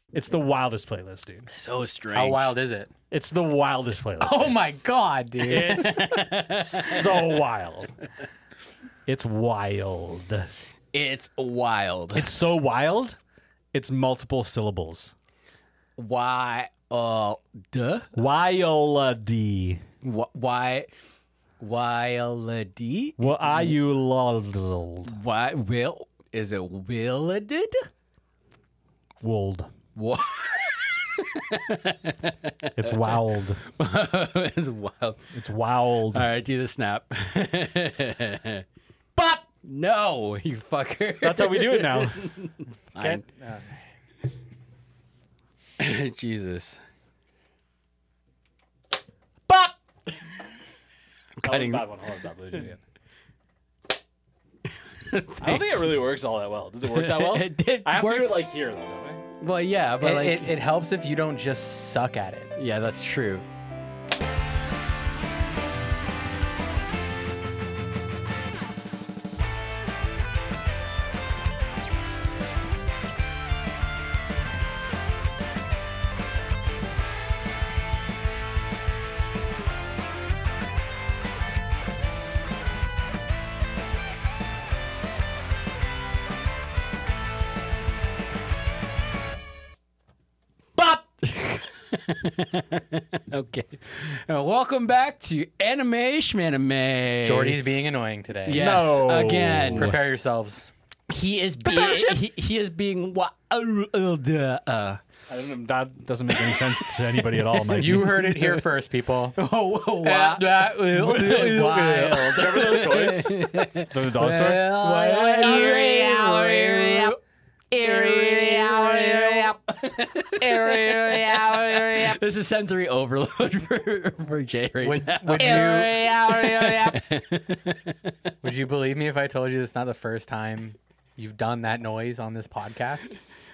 It's the wildest playlist, dude. So strange. How wild is it? It's the wildest playlist. Oh my God, dude. It's so wild. It's wild. It's wild. It's so wild. It's multiple syllables. Why? Duh. Wild-y. Why? Wildy? Wild. Why? Will? Is it willaded? Wold. What? It's wild. It's wild. It's wild. All right, do the snap. Bop! No, you fucker. That's how we do it now. I'm- Jesus. Bop! Cutting. That was a bad one. Hold on, stop. Let me do it again. I don't think it really works all that well. Does it work that well? It I have to do works. it like here, though, don't I? Well, yeah, but like, It helps if you don't just suck at it. yeah, that's true. Bop! Okay. Welcome back to Anime Schmanime. Jordy's being annoying today. Yes, No. again. Prepare yourselves. He is being he is being I don't know, that doesn't make any sense to anybody at all, Mike. You heard it here first, people. wild. Remember those toys from the dollar store? This is sensory overload for Jay right now. Would you believe me if I told you this is not the first time you've done that noise on this podcast?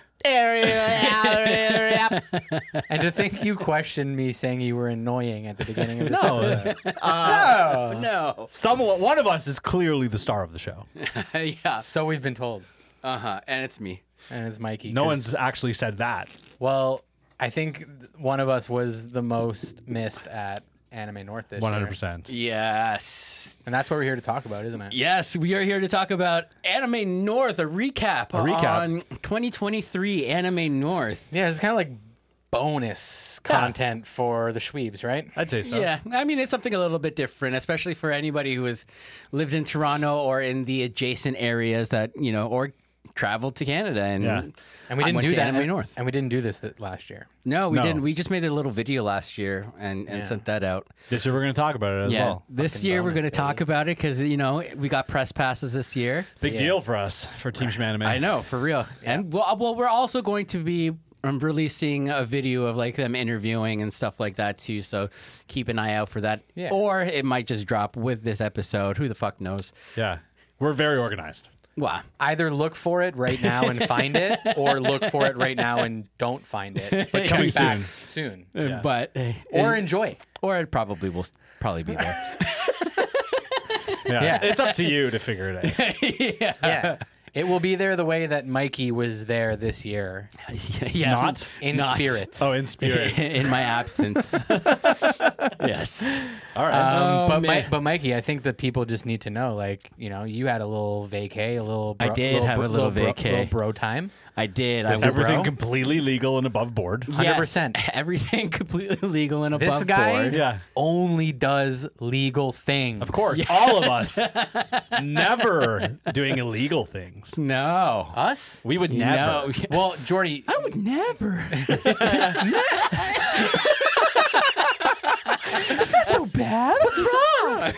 And to think you questioned me saying you were annoying at the beginning of this episode. No. One of us is clearly the star of the show. Yeah. So we've been told. And it's me. And it's Mikey. No 'cause- one's actually said that. Well, I think one of us was the most missed at Anime North this year. 100%. Yes. And that's what we're here to talk about, isn't it? Yes, we are here to talk about Anime North, a recap on 2023 Anime North. Yeah, it's kind of like bonus content for the Schweebs, right? I'd say so. Yeah, I mean, it's something a little bit different, especially for anybody who has lived in Toronto or in the adjacent areas that, or traveled to Canada. And, Yeah. And we I didn't went do to that. Anime North. And we didn't do this last year. No, we No. didn't. We just made a little video last year and sent that out. This year we're going to talk about it as well. This Fucking year we're bonus, going to talk baby. about it because, we got press passes this year. Big deal for us, for Team Schmanime. I know, for real. And well, we're also going to be releasing a video of like them interviewing and stuff like that too. So keep an eye out for that. Yeah. Or it might just drop with this episode. Who the fuck knows? Yeah. We're very organized. Wow. Either look for it right now and find it, or look for it right now and don't find it. But Coming back soon. Yeah. But Or enjoy. or it probably will be there. Yeah. Yeah. It's up to you to figure it out. Yeah. It will be there the way that Mikey was there this year. Yeah, Not in spirit. Oh, in spirit. in my absence. Yes. All right. But Mikey, I think that people just need to know, like, you had a little vacay, a little. I did have a little vacay. little bro time. I did. With I Everything bro? completely legal and above board. 100%. Yes, everything completely legal and This above guy board. Yeah. only does legal things. Of course. All of us. Never doing illegal things. No. Us? We would never. No. Well, Jordy, I would never. it's not so bad. What's wrong?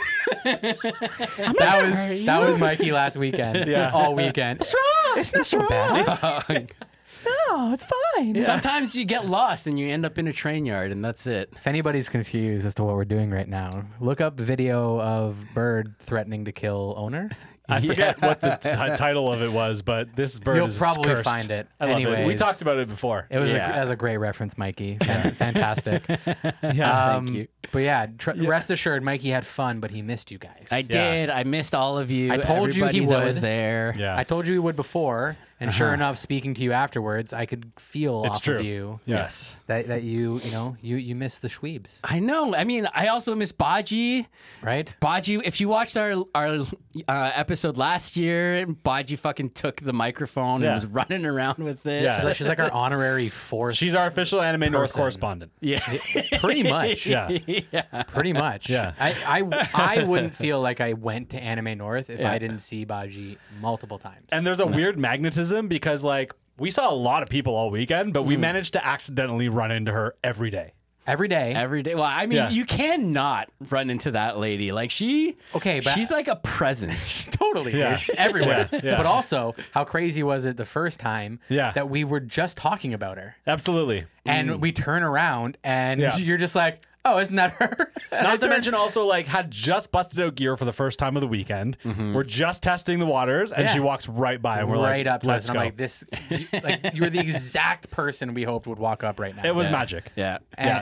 that was Mikey last weekend. Yeah. All weekend. What's wrong? It's not so bad. No, it's fine. Sometimes you get lost and you end up in a train yard, and that's it. If anybody's confused as to what we're doing right now, look up video of Bird threatening to kill owner. I forget what the title of it was, but this bird You'll is probably cursed. find it. I love it. We Anyways. talked about it before. It was Yeah. that was a great reference, Mikey. Fantastic. Yeah. Thank you. But yeah, rest assured, Mikey had fun, but he missed you guys. I did. I missed all of you. I told you he Everybody that was would. there. Yeah. I told you he would before, And sure enough, speaking to you afterwards, I could feel It's off true. of you Yes. that you miss the Schweebs, I know. I mean, I also miss Baji. right? Baji, if you watched our episode last year, Baji fucking took the microphone Yeah. and was running around with it. Yeah. She's like our honorary fourth. She's our official Anime North Person. correspondent. Yeah. pretty much. Yeah. Pretty much. Yeah. I wouldn't feel like I went to Anime North if Yeah. I didn't see Baji multiple times. And there's a weird magnetism because, like, we saw a lot of people all weekend, but we managed to accidentally run into her every day. every day. Every day. Well, I mean, Yeah. you cannot run into that lady. Like Okay, but- she's like a presence. Totally. Yeah. Everywhere. Yeah, yeah. But also, how crazy was it the first time Yeah. that we were just talking about her? Absolutely. And we turn around and Yeah. you're just like, oh, isn't that her? Not to mention also, like, had just busted out gear for the first time of the weekend. We're just testing the waters, and Yeah. she walks right by, and we're like, right up to let's us. And go. I'm like, you're the exact person we hoped would walk up right now. It was Yeah. magic. Yeah.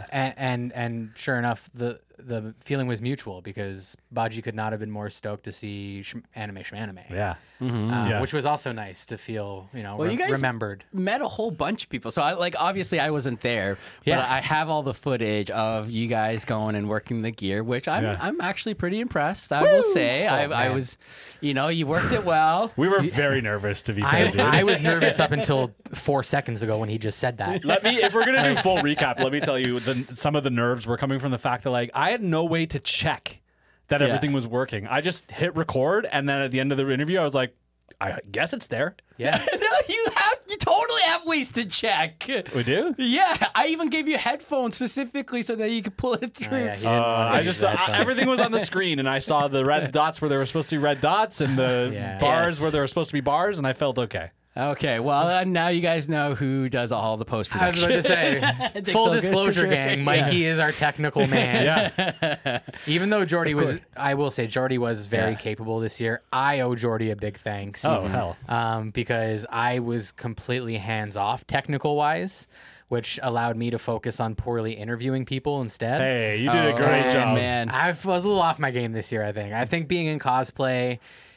And sure enough, the feeling was mutual because Baji could not have been more stoked to see Anime Shmanime. Yeah. Yeah. Which was also nice to feel, Well, you guys remembered. met a whole bunch of people. So obviously I wasn't there, Yeah. but I have all the footage of you guys going and working the gear, which I'm actually pretty impressed. I will say I man. was, you worked it well. We were very nervous, to be fair, dude. I was nervous up until 4 seconds ago when he just said that. If we're gonna do full recap, let me tell you, some of the nerves were coming from the fact that, like, I had no way to check that everything was working. I just hit record, and then at the end of the interview, I was like, I guess it's there. Yeah. No, you totally have ways to check. We do. Yeah, I even gave you headphones specifically so that you could pull it through. Oh, yeah, he didn't wanna I use just the headphones. everything was on the screen, and I saw the red dots where there were supposed to be red dots, and the Yeah. bars Yes. where there were supposed to be bars, and I felt okay. Okay, well, now you guys know who does all the post I was production. about to say, full so good disclosure, picture. gang, Mikey is our technical man. Yeah. Even though Jordy was, I will say, Jordy was very Yeah. capable this year. I owe Jordy a big thanks. Oh, hell. Because I was completely hands off technical wise, which allowed me to focus on poorly interviewing people instead. Hey, you did a great job. man. I was a little off my game this year, I think. I think being in cosplay,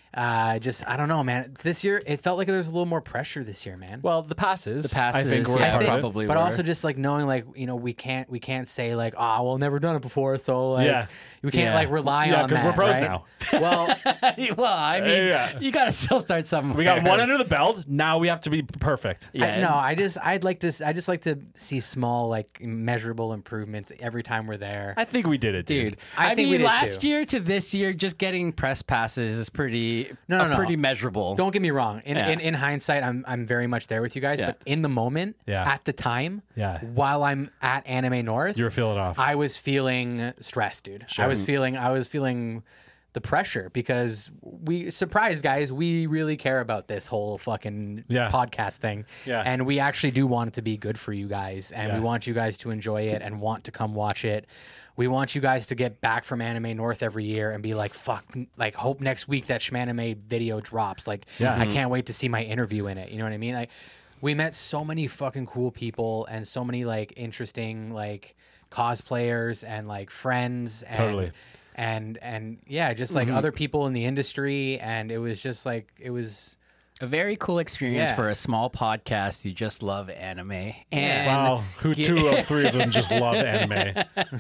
I don't know, man. This year, it felt like there was a little more pressure this year, man. Well, the passes. The passes, I think were yeah, part of it. probably But were. also just like knowing, like, we can't say like, oh, well, never done it before, so like, Yeah. we can't Yeah. like rely Yeah, on 'cause that. we're pros right? now. Well, well, I mean, Yeah. you gotta still start somewhere. We got one under the belt. Now we have to be perfect. Yeah. I just like to see small, like, measurable improvements every time we're there. I think we did it, Dude, I think we mean, did last too. year to this year, just getting press passes is pretty measurable. Don't get me wrong. Yeah. In hindsight, I'm very much there with you guys. Yeah. But in the moment, Yeah. at the time, Yeah. while I'm at Anime North, You were feeling off. I was feeling stressed, dude. I was feeling the pressure because surprise guys, we really care about this whole fucking Yeah. podcast thing. Yeah. And we actually do want it to be good for you guys, and we Yeah. want you guys to enjoy it and want to come watch it. We want you guys to get back from Anime North every year and be like, fuck, like, hope next week that Shmanime video drops. Like, Yeah. I can't wait to see my interview in it. You know what I mean? Like, we met so many fucking cool people and so many, like, interesting, like, cosplayers and, like, friends. And, Totally. And yeah, just, like, other people in the industry. And it was just, like, it was... A very cool experience Yeah. for a small podcast. You just love anime, and Wow, who 2 of 3 of them just love anime?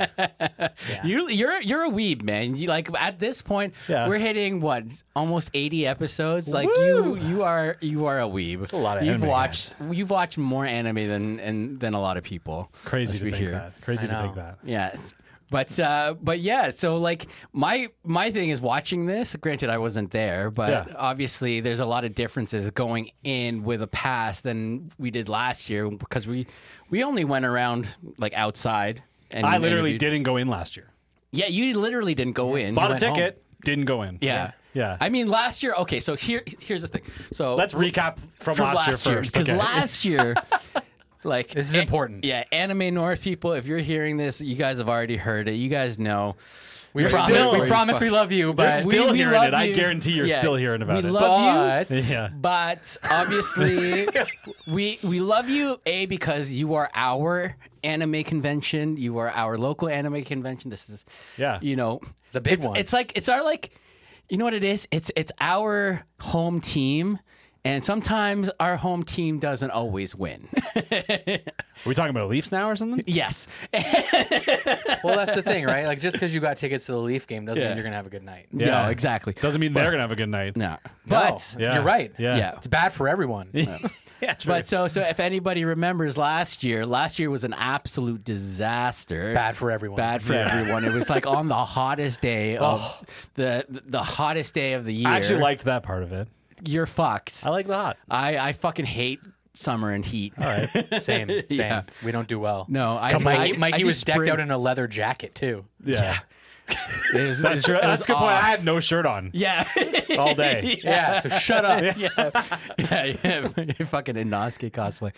you're a weeb, man. You like at this point, Yeah. we're hitting what almost 80 episodes. Like Woo! you are a weeb. That's a lot of you've anime, watched more anime than a lot of people. Crazy Let's to be think here. that. Crazy I to know. think that. Yeah. But yeah, so like my thing is watching this. Granted, I wasn't there, but Yeah. obviously there's a lot of differences going in with a pass than we did last year because we only went around like outside. And I literally interviewed. didn't go in last year. Yeah, you literally didn't go in. Bought You a went ticket, home. didn't go in. Yeah. Yeah. I mean, last year. Okay, so here's the thing. So Let's recap from last year first. because Okay. last year. Like This is important. Yeah, Anime North people, if you're hearing this, you guys have already heard it. You guys know. We You're promise, still- we promise we love you, You're but still we hearing love it. I you. guarantee you're Yeah, still hearing about we it. love you. Yeah. But obviously, we love you, A, because you are our anime convention. You are our local anime convention. This is, Yeah. the big it's, one. It's our you know what it is? It's our home team. And sometimes our home team doesn't always win. Are we talking about Leafs now or something? Yes. Well, that's the thing, right? Like, just because you got tickets to the Leaf game doesn't Yeah. mean you're gonna have a good night. Yeah. No, exactly. Doesn't mean they're gonna have a good night. No. But No, you're right. Yeah. It's bad for everyone. Yeah, true. But so if anybody remembers last year was an absolute disaster. Bad for everyone. Bad for everyone. It was like on the hottest day of the hottest day of the year. I actually liked that part of it. You're fucked. I like the hot. I fucking hate summer and heat. All right. Same. Yeah. We don't do well. No, I Mikey do was decked spring. out in a leather jacket too. Yeah. It was, That's true. That's a good point. I had no shirt on Yeah. all day. Yeah. So shut up. yeah, fucking Inosuke cosplay.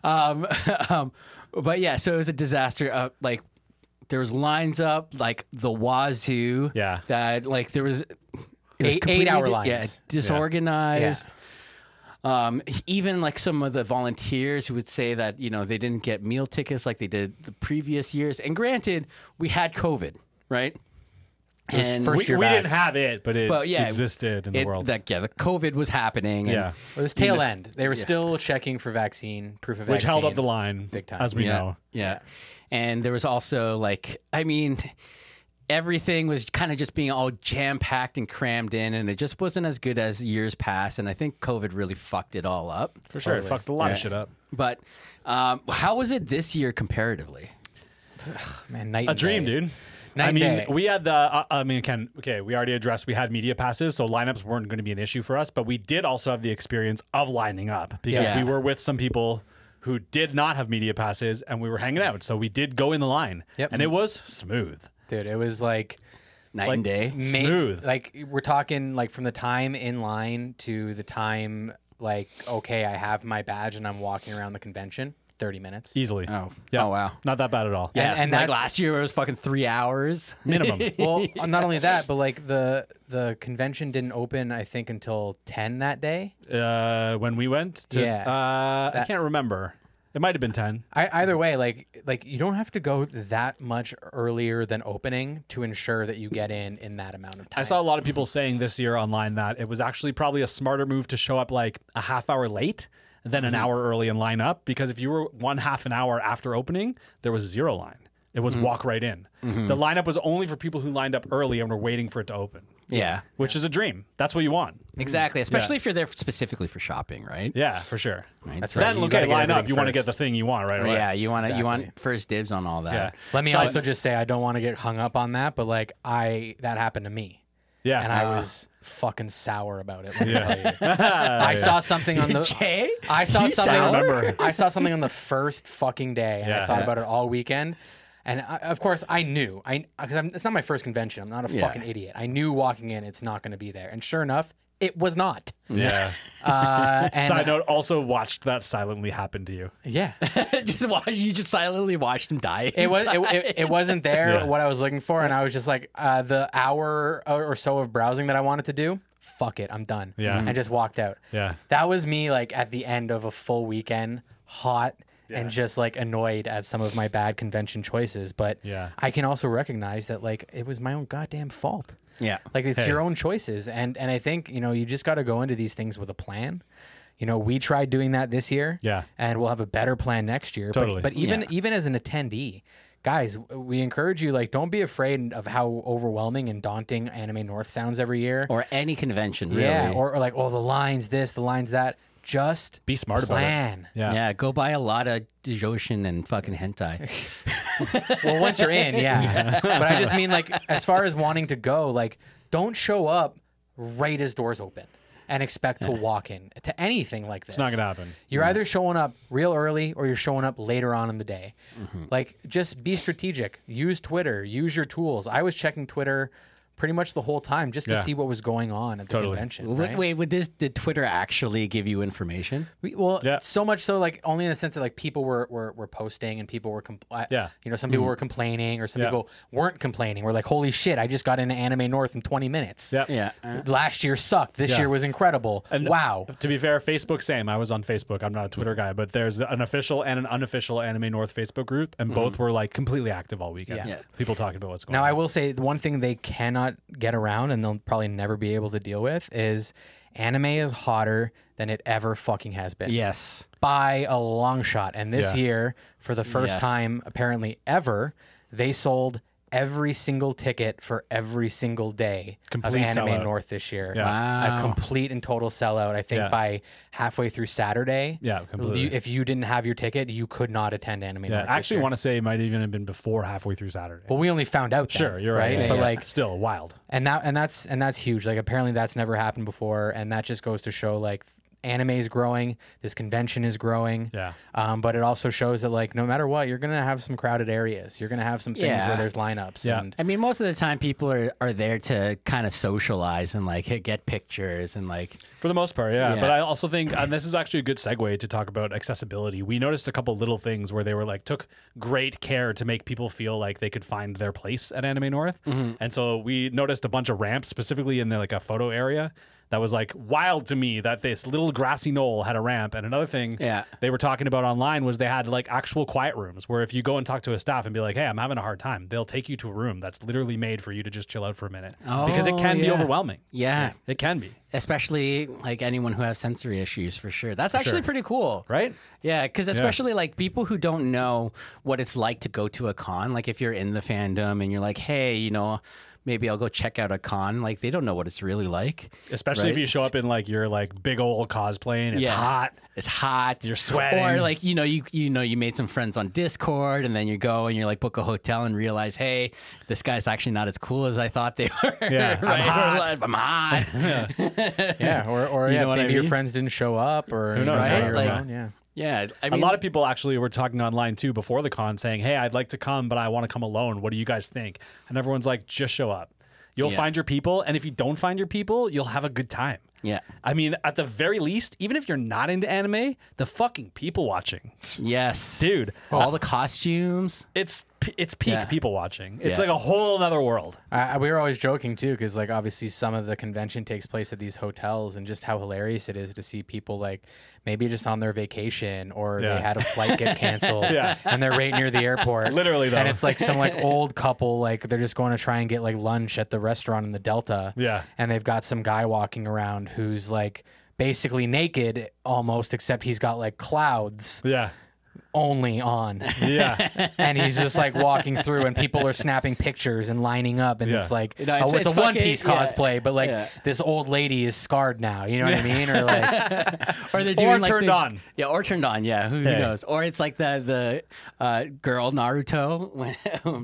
But yeah, so it was a disaster. Like there was lines up like the wazoo. Yeah. That like there was. It was 8-hour completely lines. Yeah, disorganized. Even like some of the volunteers who would say that they didn't get meal tickets like they did the previous years. And granted, we had COVID, right? was And first We year back. didn't have it, but it yeah, existed in the world. the COVID was happening. Yeah. It was tail end. They were still checking for proof of Which vaccine. held up the line, Big time. as we yeah, know. Yeah. And there was also everything was kind of just being all jam packed and crammed in, and it just wasn't as good as years past. And I think COVID really fucked it all up. For sure. It Totally. fucked a lot of Yeah. shit up. But how was it this year comparatively? Man, night A and dream, day. dude. Night I and mean, day. we had the. Ken. Okay, we already addressed. We had media passes, so lineups weren't going to be an issue for us. But we did also have the experience of lining up because Yeah. we were with some people who did not have media passes, and we were hanging out. So we did go in the line, Yep. and it was smooth. Dude, it was like Night and day. Smooth. Like we're talking like from the time in line to the time like okay, I have my badge and I'm walking around the convention. 30 minutes. Easily. Oh. Yeah. Oh, wow. Not that bad at all. Yeah, and like that's- last year it was fucking 3 hours Minimum. Well, not only that, but like the convention didn't open I think until 10 that day. When we went to, Yeah. I can't remember. It might have been 10. Either way, like you don't have to go that much earlier than opening to ensure that you get in that amount of time. I saw a lot of people saying this year online that it was actually probably a smarter move to show up like a half hour late than an hour early and line up, because if you were one half an hour after opening, there was zero line. It was walk right in. The lineup was only for people who lined up early and were waiting for it to open, Yeah. which is a dream. That's what you want. Exactly. Especially if you're there specifically for shopping, right? Yeah, for sure. Right. That's So- right. Then You look gotta at get line up. everything You want to get first. the thing you want right away. Yeah, you want Exactly. you want first dibs on all that. Yeah. Let me So- also just say I don't want to get hung up on that, but like that happened to me. Yeah. And I was fucking sour about it. Let me tell you. I saw something on the. Jay? I saw You something. sour? I saw something on the first fucking day, and I Yeah. thought about it all weekend. And of course, I knew. Because it's not my first convention. I'm not a Yeah. fucking idiot. I knew walking in, it's not going to be there. And sure enough, it was not. Yeah. And Side note, also watched that silently happen to you. yeah, You just silently watched him die. it was. It wasn't there. Yeah. What I was looking for, and I was just like, the hour or so of browsing that I wanted to do. Fuck it, I'm done. Yeah. and just walked out. Yeah. That was me, like at the end of a full weekend, hot and just like annoyed at some of my bad convention choices. But Yeah. I can also recognize that like it was my own goddamn fault. Yeah. Like it's Hey. your own choices, and I think you just got to go into these things with a plan. We tried doing that this year. Yeah. and we'll have a better plan next year. Totally. But even as an attendee. Guys, we encourage you, like, don't be afraid of how overwhelming and daunting Anime North sounds every year. Or any convention, really. Yeah, or like, oh, the lines this, the lines that. Just Be smart about it. plan. Yeah. Yeah, go buy a lot of Dijoshin and fucking hentai. Well, once you're in, yeah. But I just mean, like, as far as wanting to go, like, don't show up right as doors open and expect to walk in to anything like this. It's not going to happen. You're either showing up real early or you're showing up later on in the day. Like, just be strategic. Use Twitter. Use your tools. I was checking Twitter pretty much the whole time just to Yeah. see what was going on at the Totally. convention. Right? Wait, did Twitter actually give you information? Well, Yeah. so much so, like, only in the sense that, like, people were posting and people were, Yeah. some people were complaining or some Yeah. people weren't complaining. We're like, holy shit, I just got into Anime North in 20 minutes. Yep. Yeah. Last year sucked. This Yeah. year was incredible. And wow. To be fair, Facebook, same. I was on Facebook. I'm not a Twitter guy, but there's an official and an unofficial Anime North Facebook group, and both were like completely active all weekend. Yeah. Yeah. People talking about what's going Now, on. I will say the one thing they cannot get around and they'll probably never be able to deal with is anime is hotter than it ever fucking has been. Yes. By a long shot. And this Yeah. year, for the first Yes. time apparently ever, they sold every single ticket for every single day Complete of Anime sellout. North this year. Yeah. Wow. A complete and total sellout. I think Yeah. by halfway through Saturday, Yeah, completely. if you didn't have your ticket, you could not attend Anime Yeah, North. I actually want to say it might even have been before halfway through Saturday. But we only found out. Then, Sure, you're right. Yeah, But yeah. like, still wild. and that's huge. Like apparently that's never happened before, and that just goes to show like anime is growing, this convention is growing. Yeah. But it also shows that like no matter what, you're gonna have some crowded areas. You're gonna have some things Yeah. where there's lineups. Yeah. And I mean, most of the time people are there to kind of socialize and like get pictures and like. For the most part, yeah. Yeah. But I also think, and this is actually a good segue to talk about accessibility. We noticed a couple little things where they were like, took great care to make people feel like they could find their place at Anime North. And so we noticed a bunch of ramps, specifically in the, like a photo area. That was like wild to me that this little grassy knoll had a ramp. And another thing Yeah. they were talking about online was they had like actual quiet rooms where if you go and talk to a staff and be like, hey, I'm having a hard time, they'll take you to a room that's literally made for you to just chill out for a minute. Because it Oh, can be yeah. overwhelming. Yeah. It can be. Especially like anyone who has sensory issues for sure. That's actually sure. pretty cool. Right? Yeah, because especially like people who don't know what it's like to go to a con, like if you're in the fandom and you're like, hey, you know, maybe I'll go check out a con, like they don't know what it's really like. Especially if Right? you show up in like your like big old cosplay and it's hot. It's hot. You're sweating. Or like, you know, you made some friends on Discord and then you go and you're like book a hotel and realize, hey, this guy's actually not as cool as I thought they were. Yeah, I'm right? hot. Or like, I'm hot. yeah, or You yeah, know what I maybe your mean? friends didn't show up, or Who knows, right? right? Like- Yeah. Yeah. I mean, A lot of people actually were talking online too before the con saying, hey, I'd like to come, but I want to come alone. What do you guys think? And everyone's like, just show up. You'll Yeah. find your people. And if you don't find your people, you'll have a good time. yeah. I mean, at the very least, even if you're not into anime, the fucking people watching. Yes. Dude, All the costumes. it's peak Yeah. people watching. It's Yeah. like a whole other world. We were always joking too, because like obviously some of the convention takes place at these hotels, and just how hilarious it is to see people like maybe just on their vacation, or Yeah. they had a flight get canceled, Yeah. and they're right near the airport. Literally, though. and it's like some like old couple, like they're just going to try and get like lunch at the restaurant in the Delta. Yeah. and they've got some guy walking around who's like basically naked almost, except he's got like clouds Yeah. only on. Yeah. And he's just like walking through, and people are snapping pictures and lining up, and Yeah. it's like You know, it's- it's a it's One fucking- Piece yeah. cosplay, but like Yeah. this old lady is scarred now. You know what I mean? Or like, Or they're Or doing like turned on. Yeah, or turned on. Yeah, who Hey. knows? Or it's like the girl Naruto when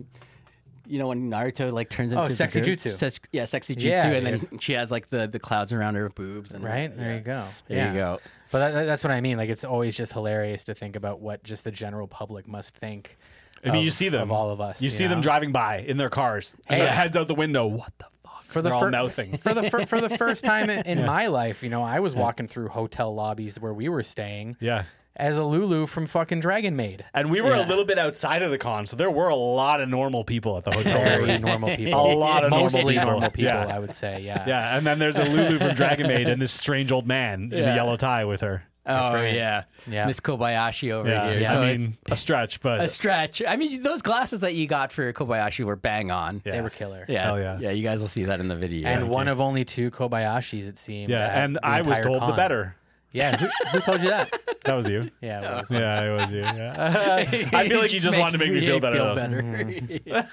you know when Naruto like turns into the Sexy girl- Jutsu. Sexy Jutsu, Yeah, and then she has like the clouds around her boobs. And right there yeah. you go. There Yeah. you go. But that's what I mean. Like it's always just hilarious to think about what just the general public must think. I mean, of- you see them. of all of us. You see them know? driving by in their cars. And their heads out the window. What the fuck? For the They're all fir- mouthing. for the first time in my life. You know, I was walking through hotel lobbies where we were staying Yeah. as a Lulu from fucking Dragon Maid. And we were a Yeah. little bit outside of the con, so there were a lot of normal people at the hotel. Very normal people. A lot of Mostly normal people. I Yeah. would say. Yeah. Yeah, and then there's a Lulu from Dragon Maid and this strange old man in a Yeah. yellow tie with her. Oh right. yeah, Yeah. Miss Kobayashi over Yeah, here. Yeah. So I mean, a stretch, but a stretch. I mean, those glasses that you got for Kobayashi were bang on. yeah. They were killer. Yeah, Hell yeah. yeah. You guys will see that in the video. And one you. of only 2 Kobayashis, it seemed. Yeah, at and the I was entire told the con. better. Yeah, who told you that? That was you. Yeah, it was. Yeah, it was you. Yeah. I feel like you just wanted to make me feel better. though.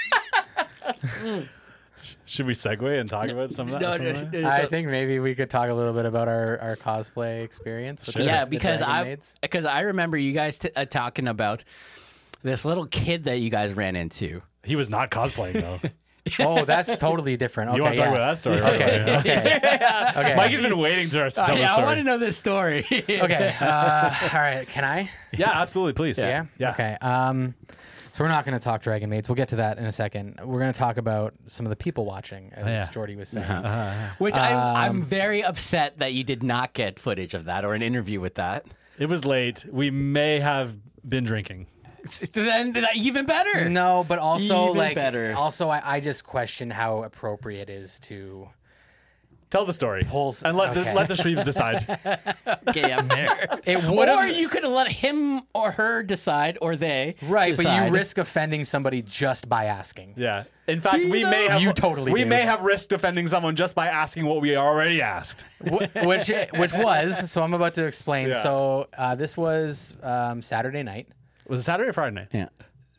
Should we segue and talk about some of that? No, some of that? no, I so- think maybe we could talk a little bit about our cosplay experience. With Yeah, the because Dragon Maids. I remember you guys talking about this little kid that you guys ran into. He was not cosplaying though. Oh, that's totally different. Okay, You want to talk yeah. about that story? Right? Okay, okay, okay. Mike has been waiting to tell the yeah, story. I want to know this story. Okay. All right. Can I? Yeah, absolutely. Please. Yeah. Yeah. Okay. So we're not going to talk Dragon Maids. We'll get to that in a second. We're going to talk about some of the people watching, as Yeah. Jordy was saying. Which I'm very upset that you did not get footage of that or an interview with that. It was late. We may have been drinking. Then even better. No, but also Even like better. also I just question how appropriate it is to Tell the story. Pulls- and let okay. the Shreves decide. Okay, I'm there. It would Or have you could have let him or her decide, or they right, but decide. you risk offending somebody just by asking. Yeah. In fact, we though? may have You totally we do. may have risked offending someone just by asking what we already asked. which was so I'm about to explain. Yeah. So this was Saturday night. Was it Saturday or Friday night? Yeah.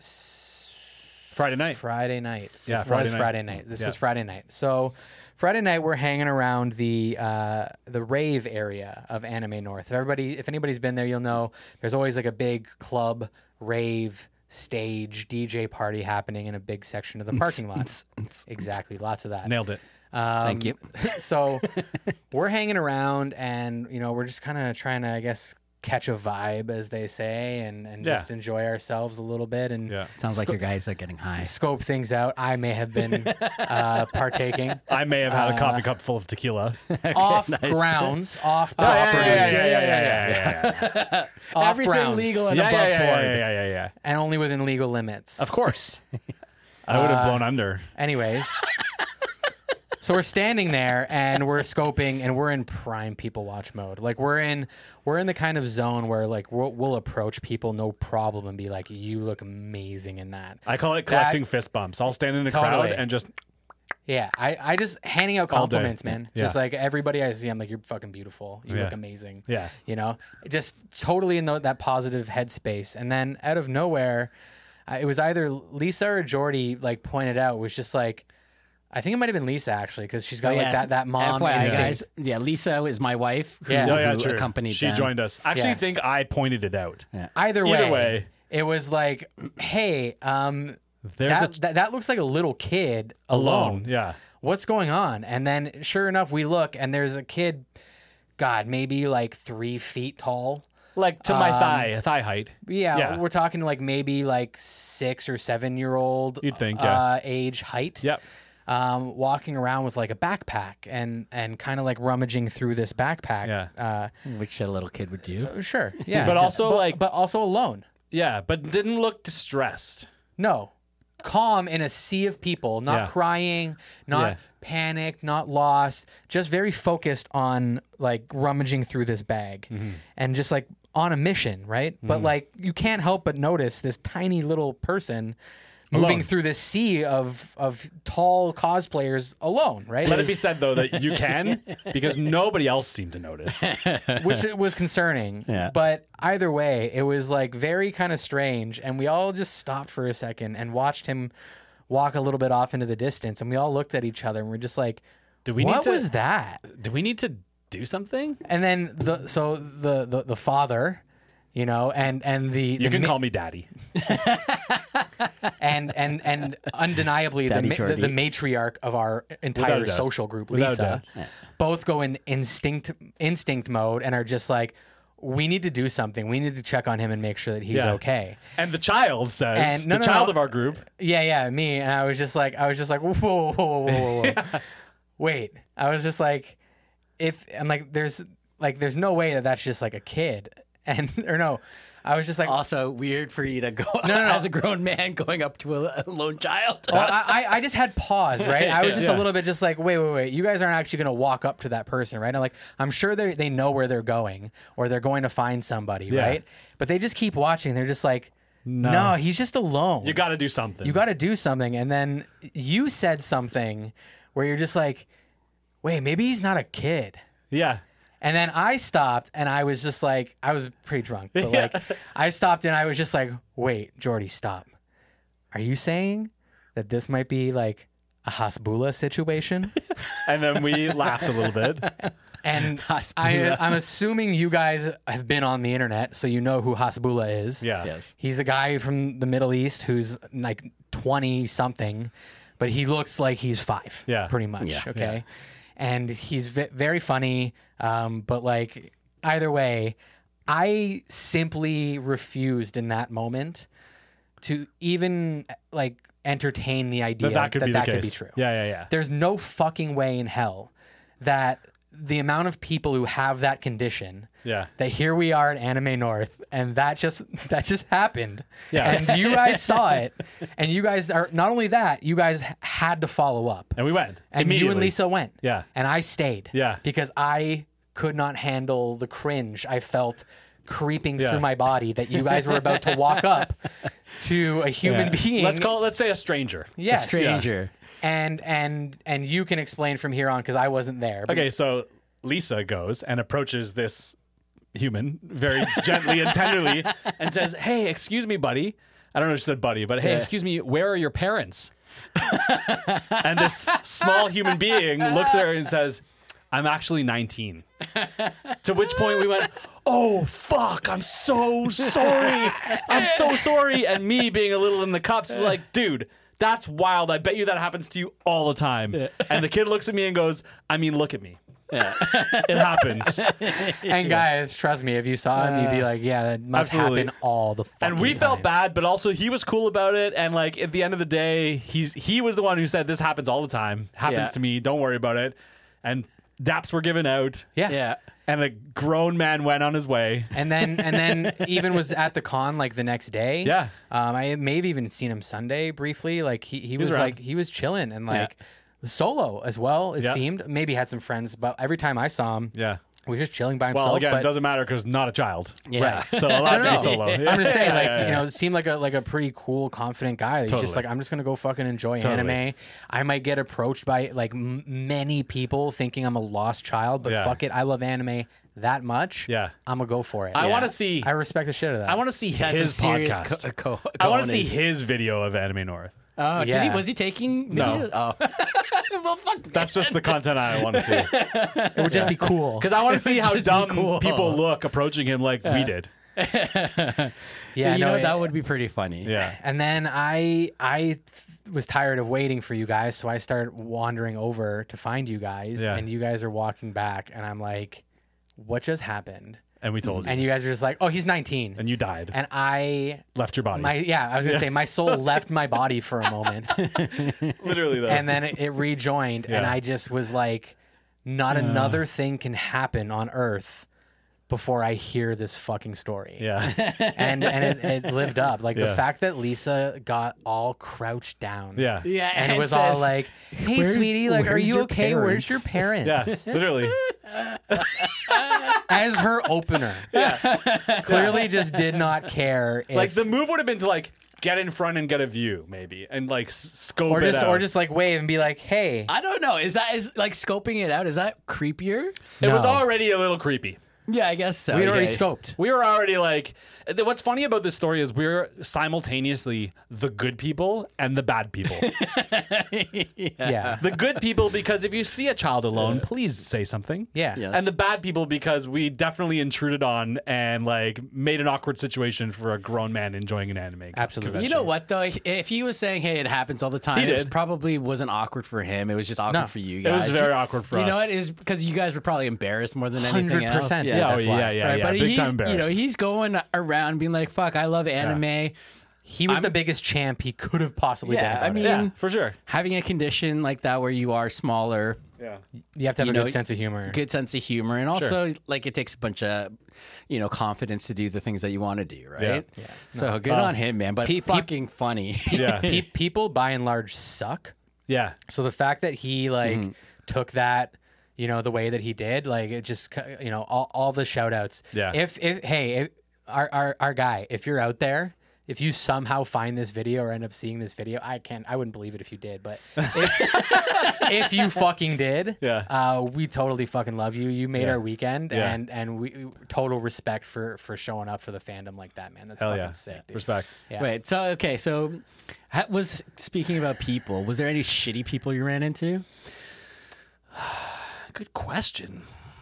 Friday night. Friday night. Yeah, This Friday was night. Friday night. This Yeah. was Friday night. So Friday night we're hanging around the rave area of Anime North. If anybody's been there, you'll know there's always like a big club rave stage DJ party happening in a big section of the parking lot. Exactly, lots of that. Nailed it. Thank you. So we're hanging around and we're just kind of trying to, I guess, catch a vibe, as they say, and Yeah. just enjoy ourselves a little bit and Yeah. Sounds like your guys are getting high. scope things out. I may have been partaking I may have had a coffee cup full of tequila. off grounds, off Yeah, property, yeah. off Everything grounds, legal and Yeah, above yeah, board. yeah. and only within legal limits. Of course. I would have blown under. Anyways, so we're standing there and we're scoping and we're in prime people watch mode. Like we're in the kind of zone where like we'll approach people no problem and be like, "You look amazing in that." I call it collecting fist bumps. I'll stand in the Totally. crowd and just Yeah, I just handing out All day. compliments, man. Yeah. Just like everybody I see, I'm like, "You're fucking beautiful. You Yeah. look amazing." Yeah. Just totally in that positive headspace. And then out of nowhere, it was either Lisa or Jordy like pointed out, was just like, I think it might have been Lisa actually, because she's got like that mom FYI, instinct. guys. Yeah, Lisa is my wife. Who, Yeah. Oh yeah, who true. accompanied She them. joined us. I actually Yes. think I pointed it out. Either Either way. it was like, hey, There's that looks like a little kid alone. alone. Yeah. What's going on? And then sure enough, we look and there's a kid, God, maybe like 3 feet tall. Like to my thigh height. Yeah, Yeah. we're talking like maybe like 6 or 7 year old. You'd think, yeah. Age height. Yep. Walking around with like a backpack and kind of like rummaging through this backpack. Yeah. Which a little kid would do. Sure. Yeah. But also, but also alone. Yeah, but didn't look distressed. No. Calm in a sea of people, not Yeah. crying, not Yeah. panicked, not lost, just very focused on like rummaging through this bag Mm-hmm. and just like on a mission, right? But like you can't help but notice this tiny little person moving Alone. through this sea of tall cosplayers alone, right? Let it be said though that you can because nobody else seemed to notice. Which it was concerning. Yeah. But either way, it was like very kind of strange. And we all just stopped for a second and watched him walk a little bit off into the distance. And we all looked at each other and we're just like, Do we what need to was that? Do we need to do something? And then the father, and the You can call me daddy. and undeniably Daddy the Jordy. matriarch of our Without entire a doubt. social group, Without a Lisa, doubt. both go in instinct mode and are just like, we need to do something. We need to check on him and make sure that he's Yeah. okay. And the child says, And- the no, child no. of our group. Yeah, me. And I was just like, whoa, whoa, whoa, whoa. Wait. I was just like, there's no way that that's just like a kid. Or no, I was just like, Also weird for you to go no. as a grown man going up to a lone child. well, I just had pause, right? I was just Yeah. a little bit just like, wait. You guys aren't actually going to walk up to that person, right? I'm sure they know where they're going or they're going to find somebody, Yeah. right? But they just keep watching. They're just like, no, he's just alone. You got to do something. You got to do something. And then you said something where you're just like, wait, maybe he's not a kid. Yeah. And then I stopped and I was just like, I was pretty drunk, but like I stopped and I was just like, wait, Jordy, stop. Are you saying that this might be like a Hasbula situation? And then we laughed a little bit. And Hasbula. I'm assuming you guys have been on the internet, so you know who Hasbula is. Yeah. Yes. He's the guy from the Middle East who's like 20 something, but he looks like he's 5. Yeah. Pretty much. Yeah. Okay. And he's very funny. But like either way, I simply refused in that moment to even like entertain the idea That could be the could be case. true. Yeah. There's no fucking way in hell that the amount of people who have that condition. Yeah. That here we are at Anime North, and that just happened. Yeah. And you guys saw it, and you guys are not only that, you guys had to follow up. And we went. And you immediately. and Lisa went. Yeah. And I stayed. Yeah. Because I could not handle the cringe I felt creeping Yeah. through my body that you guys were about to walk up to a human Yeah. being. Let's say a stranger. Yes. Stranger. And you can explain from here on because I wasn't there. But Okay, so Lisa goes and approaches this human very gently and tenderly and says, "Hey, excuse me, buddy." I don't know if she said buddy, but hey, Yeah. excuse me, where are your parents? And this small human being looks at her and says, "I'm actually 19." To which point we went, "Oh, fuck, I'm so sorry. I'm so sorry." And me being a little in the cups is like, "Dude, that's wild. I bet you that happens to you all the time." And the kid looks at me and goes, "I mean, look at me." Yeah. It happens. and guys, trust me, if you saw him, you'd be like, yeah, that must Absolutely. happen all the fucking And we time. felt bad, but also he was cool about it. And like at the end of the day, he was the one who said, "This happens all the time. Happens Yeah. to me. Don't worry about it." And daps were given out. Yeah. Yeah. And a grown man went on his way. And then even was at the con like the next day. Yeah. I may have even seen him Sunday briefly. Like he was around. like he was chilling and like solo as well. It Yeah. seemed maybe had some friends, but every time I saw him, Yeah. he was just chilling by himself. Well, again, but it doesn't matter because not a child. Yeah. Right. So allowed to No, be no. solo. I'm just saying, Yeah, like yeah, yeah. you know, it seemed like a pretty cool, confident guy. He's just Totally. like, I'm just gonna go fucking enjoy Totally. anime. I might get approached by like many people thinking I'm a lost child, but Yeah. fuck it, I love anime that much. Yeah. I'm gonna go for it. I Yeah. want to see. I respect the shit of that. I want to see That's a his serious podcast. I want to see his video of Anime North. Oh, Yeah. was he taking No. videos? Oh. Well, fuck. That's just the content I want to see. it would just be cool. Because I want to see how just be dumb cool. people look approaching him like we did. Yeah, you no, know, that would be pretty funny. Yeah. And then I was tired of waiting for you guys, so I started wandering over to find you guys, Yeah. and you guys are walking back, and I'm like, what just happened? And we told you. And you guys are just like, oh, he's 19. And you died. And I Left your body. I was gonna say my soul left my body for a moment, Literally, though. and then it rejoined, and Yeah. I just was like, not another thing can happen on Earth before I hear this fucking story. yeah. And it lived up. Like the Yeah. fact that Lisa got all crouched down. Yeah. Yeah. And it was all like, "Hey, "Where's- sweetie, like, are where's you your okay? Where's your parents?" parents?" Yeah. Literally. As her opener. Clearly just did not care if, Like the move would have been to like get in front and get a view, maybe, and like scope it out. or just like wave and be like, "Hey." I don't know. Is like scoping it out? Is that creepier? It was No. already a little creepy. Yeah, I guess so. We'd already Yeah. scoped. We were already like. What's funny about this story is we're simultaneously the good people and the bad people. Yeah. The good people because if you see a child alone, please say something. Yeah. Yes. And the bad people because we definitely intruded on and like made an awkward situation for a grown man enjoying an anime. Absolutely. You know what though? If he was saying, "Hey, it happens all the time," He it did. probably wasn't awkward for him. It was just awkward No. for you It guys. was very awkward for us. You know what? It is because you guys were probably embarrassed more than anything else. 100%. Yeah, that's oh, why. yeah, Right, but Big he's, time embarrassed. you know, he's going around being like, "Fuck, I love anime." He was the biggest champ he could have possibly Yeah, been. I about it. mean- yeah, for sure. Having a condition like that where you are smaller, Yeah. you have to have you a know, good sense of humor. good sense of humor, and also like it takes a bunch of, you know, confidence to do the things that you want to do, right? Yeah. So good on him, man. But fucking funny. Yeah. People by and large suck. Yeah. So the fact that he like Mm-hmm. took that, you know, the way that he did, like it just, you know, all the shout outs. Yeah. If our guy, if you're out there, if you somehow find this video or end up seeing this video, I wouldn't believe it if you did, but if you fucking did, Yeah. we totally fucking love you. You made Yeah. our weekend, Yeah. and we total respect for showing up for the fandom like that, man. That's Hell fucking yeah. sick, dude. Respect. Yeah. Wait, so okay, so was speaking about people, was there any shitty people you ran into? Good question.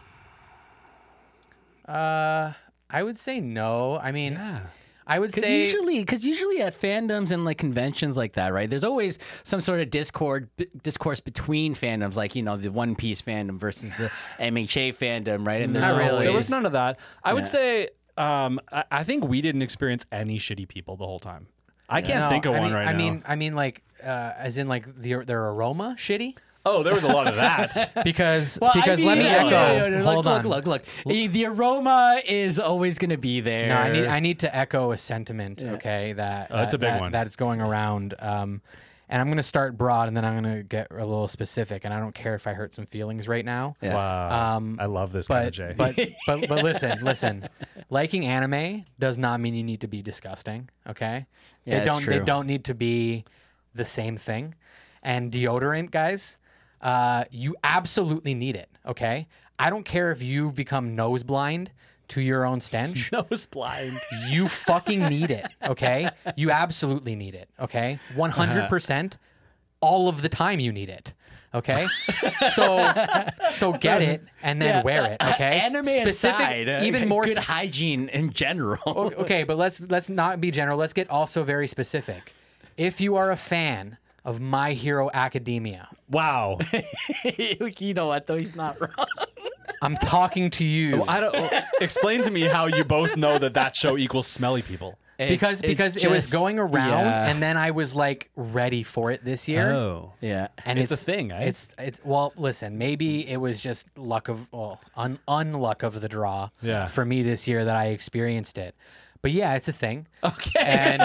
I would say no. I mean, Yeah. I would Because say usually at fandoms and like conventions like that, right? There's always some sort of discourse between fandoms, like, you know, the One Piece fandom versus the MHA fandom, right? And there's Not really. always, There was none of that. I would Yeah. say I think we didn't experience any shitty people the whole time. I can't no, think of I one mean, right I now. mean, like, as in like their aroma shitty. Oh, there was a lot of that. because Well, because let me echo. Hold on. Look. The aroma is always going to be there. No, I need to echo a sentiment. Okay, that's a big one. That's going around. And I'm going to start broad, and then I'm going to get a little specific. And I don't care if I hurt some feelings right now. Yeah. Wow. I love this kind of But Jay. but listen. Liking anime does not mean you need to be disgusting. Okay, Yeah, they it's don't true. they don't need to be the same thing. And deodorant, guys, you absolutely need it. Okay, I don't care if you've become nose blind to your own stench. Nose blind. You fucking need it, okay? You absolutely need it, okay? 100%, all of the time you need it, okay? So get it and then wear it, okay? Anime aside, even more. good hygiene in general. Okay, but let's not be general. Let's get also very specific. If you are a fan of My Hero Academia, Wow. You know what? Though he's not wrong. I'm talking to you. I don't. Explain to me how you both know that show equals smelly people. because it was just- going around, yeah. and then I was like ready for it this year. Oh. Yeah. And It's a thing, eh? It's well, listen, maybe it was just luck of unluck of the draw Yeah. for me this year that I experienced it. But yeah, it's a thing. Okay.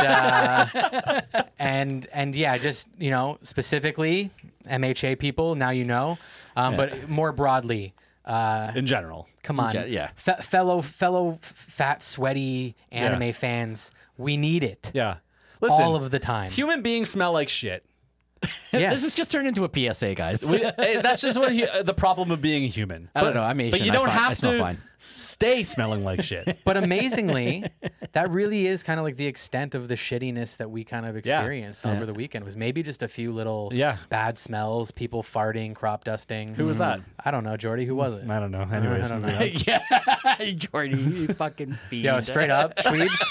And yeah, just specifically MHA people. Now you know, but more broadly, In general. come on, Yeah. fellow fat sweaty anime Yeah. fans, we need it Yeah. Listen, all of the time. human beings smell like shit. Yes. This has just turned into a PSA, guys. That's just what the problem of being a human. I don't know. I'm Asian. But you I don't fi- I have smell to fine. stay smelling like shit. But amazingly, that really is kind of like the extent of the shittiness that we kind of experienced over the weekend. Was maybe just a few little bad smells, people farting, crop dusting. Who was that? I don't know, Jordy. Who was it? I don't know. Anyways, I don't moving know. on. Yeah, Jordy, you fucking fiend. Yo, straight up, Schweebs.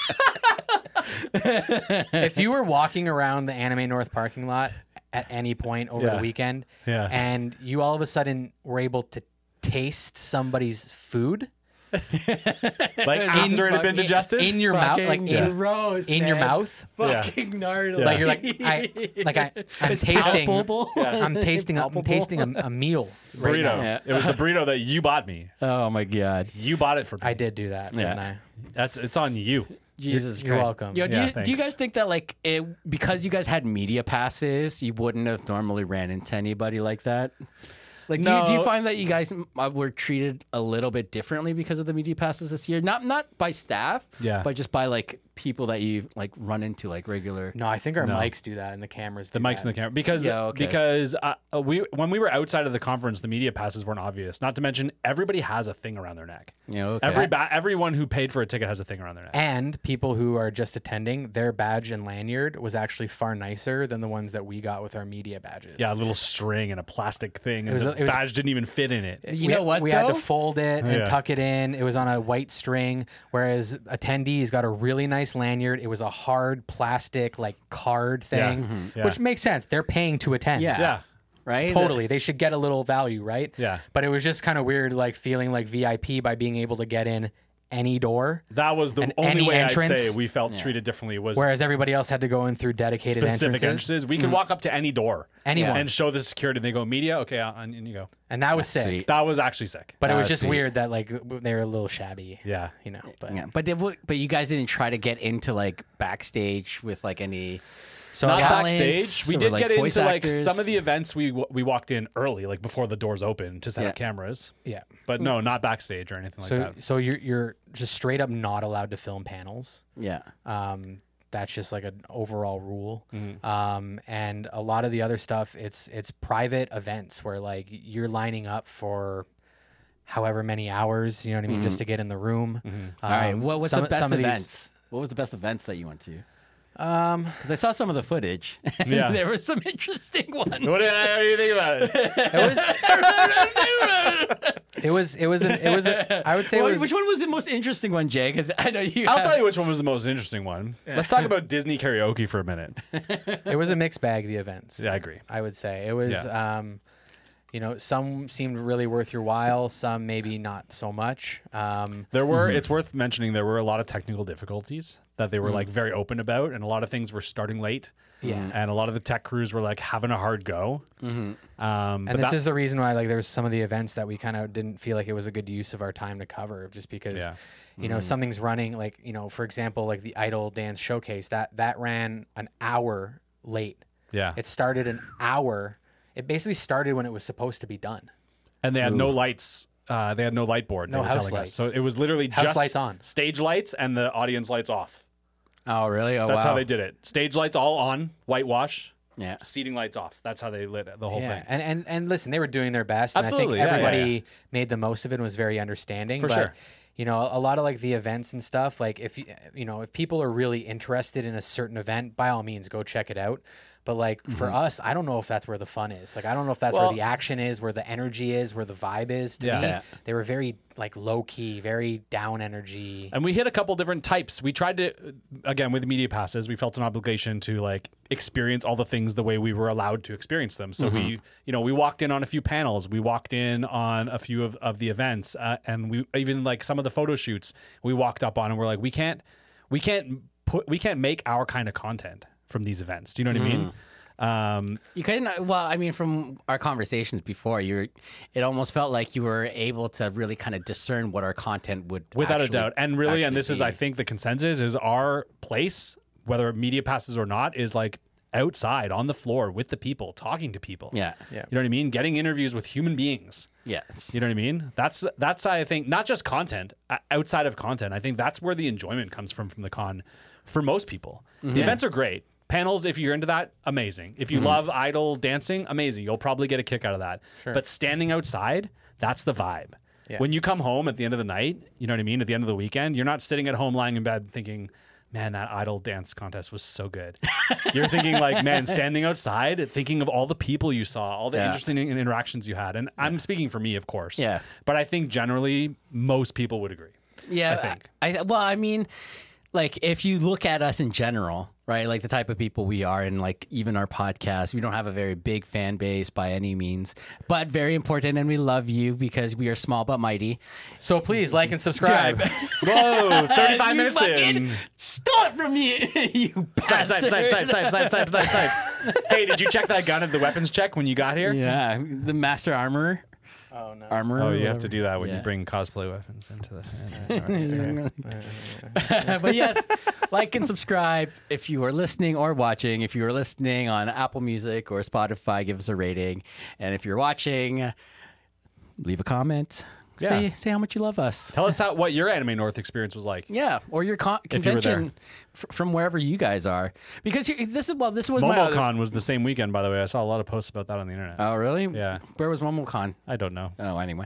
If you were walking around the Anime North parking lot at any point over the Yeah. weekend, Yeah. and you all of a sudden were able to taste somebody's food Like after it had been digested? in your mouth, like in, gross, in your man. mouth. Fucking gnarly. Like you're I'm It's tasting. palpable. I'm tasting a meal right burrito. now. Yeah. It was the burrito that you bought me. Oh my god. You bought it for me. I did do that, didn't I? It's on you. Jesus You're Christ. welcome. Yo, do Yeah, you thanks. guys think that like because you guys had media passes, you wouldn't have normally ran into anybody like that? Like, do you No. find that you guys were treated a little bit differently because of the media passes this year? Not by staff, Yeah. but just by like people that you like run into like regular. No, I think our No. mics do that and the cameras. The mics and the camera because Yeah, okay. when we were outside of the conference, the media passes weren't obvious. Not to mention everybody has a thing around their neck. You know, okay. Everyone who paid for a ticket has a thing around their neck. And people who are just attending, their badge and lanyard was actually far nicer than the ones that we got with our media badges. Yeah, a little string and a plastic thing, and was the a- it was- badge didn't even fit in it. You know what? We though? had to fold it and Yeah. tuck it in. It was on a white string, whereas attendees got a really nice lanyard. It was a hard plastic like card thing, Yeah. which makes sense. They're paying to attend. Yeah. Yeah. Right? Totally. They should get a little value, right? Yeah. But it was just kind of weird, like feeling like VIP by being able to get in any door, That was the And only any way entrance? I'd say we felt treated differently was whereas everybody else had to go in through dedicated specific entrances. entrances. We could walk up to any door, Anyone. and show the security. And they go media, okay, and you go. And that was sick. sweet. That was actually sick. But it That was was just sweet. weird that like they were a little shabby. Yeah. You know. But Yeah, but you guys didn't try to get into like backstage with like any. so Not yeah, talents backstage. We or, did like, get voice into like actors? some of the events. We walked in early, like before the doors open, to set Yeah. up cameras. yeah. But no, not backstage or anything like So that. so you're just straight up not allowed to film panels. Yeah. That's just like an overall rule. Mm-hmm. And a lot of the other stuff, it's private events where like you're lining up for however many hours, you know what I mean, just to get in the room. All right. What was some- the best some of these- events? What was the best events that you went to? Because I saw some of the footage. and Yeah. there were some interesting ones. What do you think about it? It was I would say it was Which one was the most interesting one, Jay? Because I know you. I'll tell you which one was the most interesting one. Let's talk about Disney karaoke for a minute. it was a mixed bag, the events. Yeah, I agree. I would say it was some seemed really worth your while, some maybe not so much. There were. It's worth mentioning there were a lot of technical difficulties that they were like very open about, and a lot of things were starting late. Yeah. And a lot of the tech crews were like having a hard go. And this is the reason why like there's some of the events that we kind of didn't feel like it was a good use of our time to cover, just because you know something's running, like, you know, for example, like the Idol Dance Showcase that ran an hour late. Yeah. It started an hour. It basically started when it was supposed to be done. And they had no lights. They had no light board. No they were house telling lights. us. So it was literally House just lights on. stage lights and the audience lights off. Oh, really? Oh, That's wow. how they did it. Stage lights all on, whitewash, Yeah. seating lights off. That's how they lit the whole thing. And listen, they were doing their best. Absolutely, And I think yeah, everybody yeah. made the most of it and was very understanding. For but, sure. You know, a lot of like the events and stuff, like if if people are really interested in a certain event, by all means go check it out. But like for us, I don't know if that's where the fun is. Like I don't know if that's Well- where the action is, where the energy is, where the vibe is. To Yeah. me, Yeah. they were very like low key, very down energy. And we hit a couple different types. We tried to, again, with media passes, we felt an obligation to like experience all the things the way we were allowed to experience them. So we walked in on a few panels, we walked in on a few of the events, and we even like some of the photo shoots we walked up on, and we're like, we can't make our kind of content from these events. Do you know what I mean? You couldn't. Well, I mean, from our conversations before, it almost felt like you were able to really kind of discern what our content would Without a actually- doubt. And really, and actually this is, be. I think, the consensus is our place, whether media passes or not, is like outside on the floor with the people, talking to people. Yeah. Yeah. You know what I mean? Getting interviews with human beings. Yes. You know what I mean? That's I think, not just content, outside of content. I think that's where the enjoyment comes from the con for most people. The events are great. Panels, if you're into that, amazing. If you love idol dancing, amazing. You'll probably get a kick out of that. Sure. But standing outside, that's the vibe. Yeah. When you come home at the end of the night, you know what I mean? At the end of the weekend, you're not sitting at home lying in bed thinking, man, that idol dance contest was so good. You're thinking like, man, standing outside, thinking of all the people you saw, all the Yeah. interesting interactions you had. And I'm speaking for me, of course. Yeah. But I think generally most people would agree. Yeah, I think. well, I mean, like if you look at us in general, right? Like the type of people we are, and like even our podcast, we don't have a very big fan base by any means, but very important, and we love you because we are small but mighty. So please like and subscribe. Whoa, 35 You minutes fucking in. Stop from me, you Snipe, snipe, bastard. snipe. Hey, did you check that gun at the weapons check when you got here? Yeah, the master armorer. Oh no. Armorer. Oh, you have to do that when you Yeah. bring cosplay weapons into the. But yes, like and subscribe if you are listening or watching. If you are listening on Apple Music or Spotify, give us a rating. And if you're watching, leave a comment. Yeah. Say how much you love us. Tell us what your Anime North experience was like. Yeah, or your If you were convention from wherever you guys are. Because this was my other... MomoCon was the same weekend, by the way. I saw a lot of posts about that on the internet. Oh, really? Yeah. Where was MomoCon? I don't know. Oh, anyway.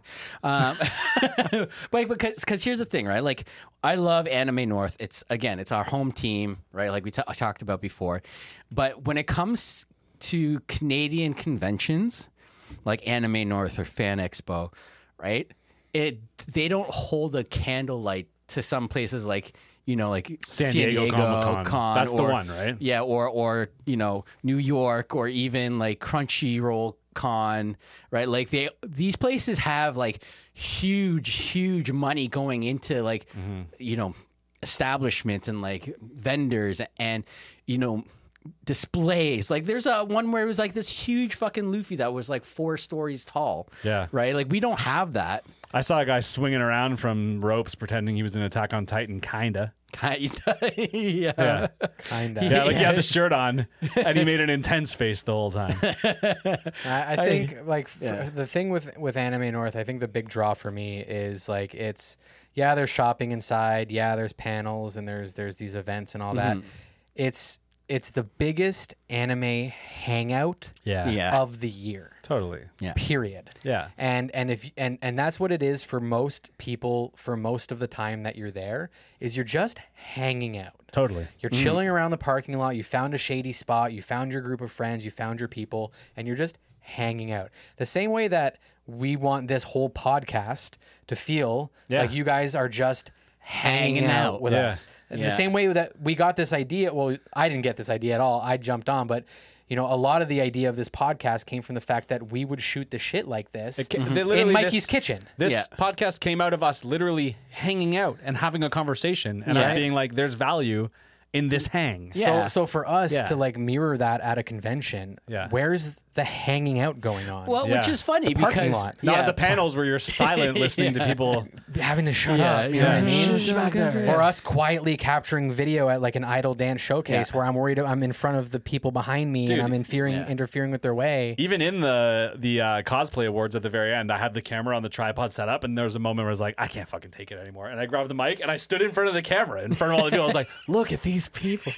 But because here's the thing, right? Like, I love Anime North. It's our home team, right? Like we talked about before. But when it comes to Canadian conventions, like Anime North or Fan Expo, right? They don't hold a candlelight to some places like, like San Diego Comic-Con. Con, That's the or- one, right? Yeah, or New York, or even like Crunchyroll Con, right? Like these places have like huge money going into like establishments and like vendors and displays. Like there's one where it was like this huge fucking Luffy that was like 4 stories tall. Yeah. Right? Like we don't have that. I saw a guy swinging around from ropes pretending he was in Attack on Titan, kinda. Yeah. Yeah. Kinda. Yeah, like he had the shirt on and he made an intense face the whole time. I think the thing with Anime North, I think the big draw for me is like there's shopping inside, there's panels and there's these events and all that. It's the biggest anime hangout Yeah. of the year. Totally. Yeah. Period. Yeah. And that's what it is for most people for most of the time that you're there, is you're just hanging out. Totally. You're chilling around the parking lot, you found a shady spot, you found your group of friends, you found your people, and you're just hanging out. The same way that we want this whole podcast to feel like you guys are just hanging out with us. Yeah. The same way that we got this idea, well, I didn't get this idea at all. I jumped on, but you know, a lot of the idea of this podcast came from the fact that we would shoot the shit like this They in literally- Mikey's kitchen. This Yeah. podcast came out of us literally hanging out and having a conversation and us Yeah. being like, there's value in this hang. Yeah. So for us Yeah. to like mirror that at a convention, Yeah. where's the hanging out going on? Well, Yeah. which is funny The parking because lot. Not yeah, at the panels where you're silent listening to people. having to shut Yeah, up, you know what I yeah. mean? Shh, back there. Or us quietly capturing video at like an idle dance showcase Yeah. where I'm worried I'm in front of the people behind me Dude, and I'm interfering with their way. Even in the cosplay awards at the very end, I had the camera on the tripod set up, and there was a moment where I was like, I can't fucking take it anymore. And I grabbed the mic and I stood in front of the camera, in front of all the people. I was like, look at these people.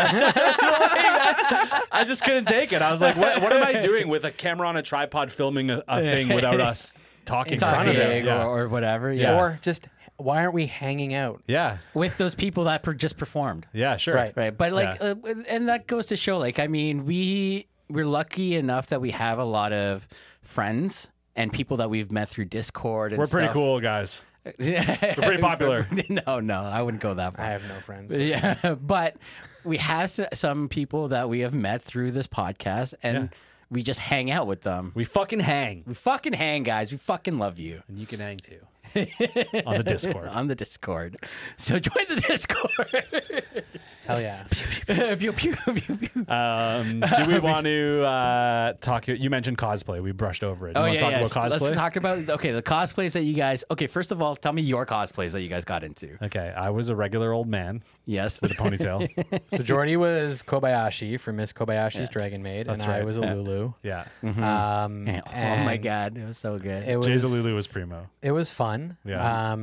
I just couldn't take it. I was like, what am I doing with a camera on a tripod filming a thing without us talking in front of it? talking Yeah. or whatever. Yeah. Or just why aren't we hanging out? Yeah. With those people that just performed. Yeah, sure. Right. Right. But like, and that goes to show, like, I mean, we're lucky enough that we have a lot of friends and people that we've met through Discord. And We're pretty stuff. cool, guys. We're pretty popular. No, I wouldn't go that far. I have no friends. Yeah, but we have some people that we have met through this podcast, and Yeah. we just hang out with them. We fucking hang. We fucking hang, guys. We fucking love you. And you can hang too. On the Discord. On the Discord. So join the Discord. Hell yeah. Pew, pew, pew, pew. Do we want to talk? You mentioned cosplay. We brushed over it. You Oh, want to yeah, talk about cosplay? Let's talk about, the cosplays that you guys, first of all, tell me your cosplays that you guys got into. Okay, I was a regular old man Yes. with a ponytail. So Jordy was Kobayashi from Miss Kobayashi's Dragon Maid, and That's I right. was a Lulu. Yeah. Oh my and God. It was so good. It Jay's a was Lulu was primo. it was fun. Yeah.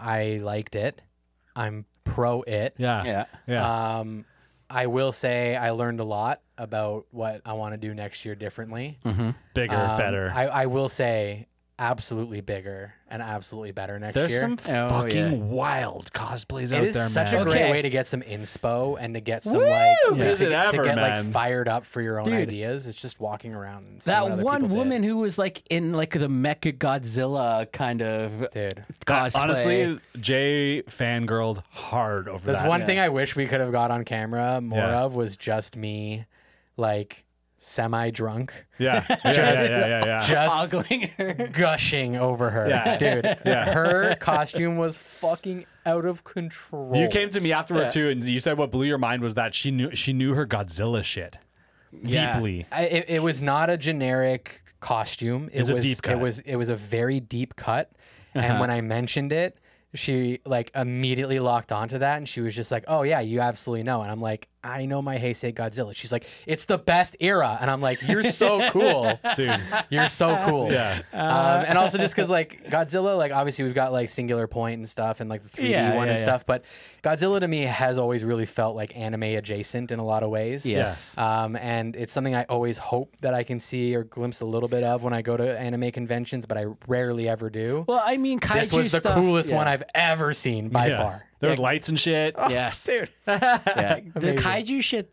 I liked it. I'm pro it. Yeah. yeah. Yeah. I will say I learned a lot about what I want to do next year differently. Bigger, better. I will say absolutely bigger and absolutely better next There's year. some Oh, fucking yeah. wild cosplays It out is there, such man. a great Okay. way to get some inspo and to get some Woo! like Is it ever, to get man? like fired up for your own Dude. ideas. It's just walking around and seeing That what other one people did. woman who was like in like the Mecha Godzilla kind of Dude. cosplay. Honestly, Jay fangirled hard over That's that. one thing I wish we could have got on camera more Yeah. of was just me like semi-drunk Yeah. Yeah. just ogling her. gushing over her. Yeah. Dude, Yeah. her costume was fucking out of control. You came to me afterward Yeah. too, and you said what blew your mind was that she knew her Godzilla shit Yeah. deeply. It was not a generic costume. It's a deep cut. It was a very deep cut. And when I mentioned it, she like immediately locked onto that, and she was just like, "Oh yeah, you absolutely know." And I'm like, "I know my Heisei Godzilla." She's like, "It's the best era," and I'm like, "You're so cool, Dude. You're so cool." Yeah. And also just because like Godzilla, like obviously we've got like Singular Point and stuff, and like the 3D Yeah, one yeah, and yeah. stuff, but Godzilla to me has always really felt like anime adjacent in a lot of ways. Yes. And it's something I always hope that I can see or glimpse a little bit of when I go to anime conventions, but I rarely ever do. Well, I mean, kaiju This was the stuff, coolest yeah. one I've ever seen by Yeah. far. There was lights and shit. Yes, dude. Yeah. The Amazing. kaiju shit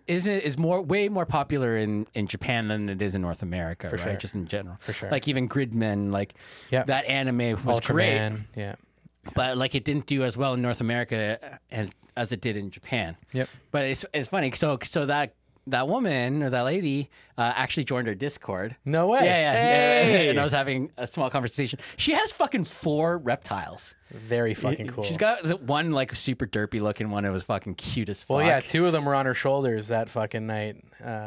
is way more popular in Japan than it is in North America, right? sure. Just in general. For sure. Like even Gridman, like Yeah. that anime was great, Ultraman. Yeah. but like it didn't do as well in North America as it did in Japan. Yep. But it's funny. So that woman or that lady actually joined our Discord. No way. Yeah. Hey! And I was having a small conversation. She has fucking 4 reptiles. Very fucking cool. She's got the one like super derpy looking one. It was fucking cute as fuck. well, yeah, 2 of them were on her shoulders that fucking night.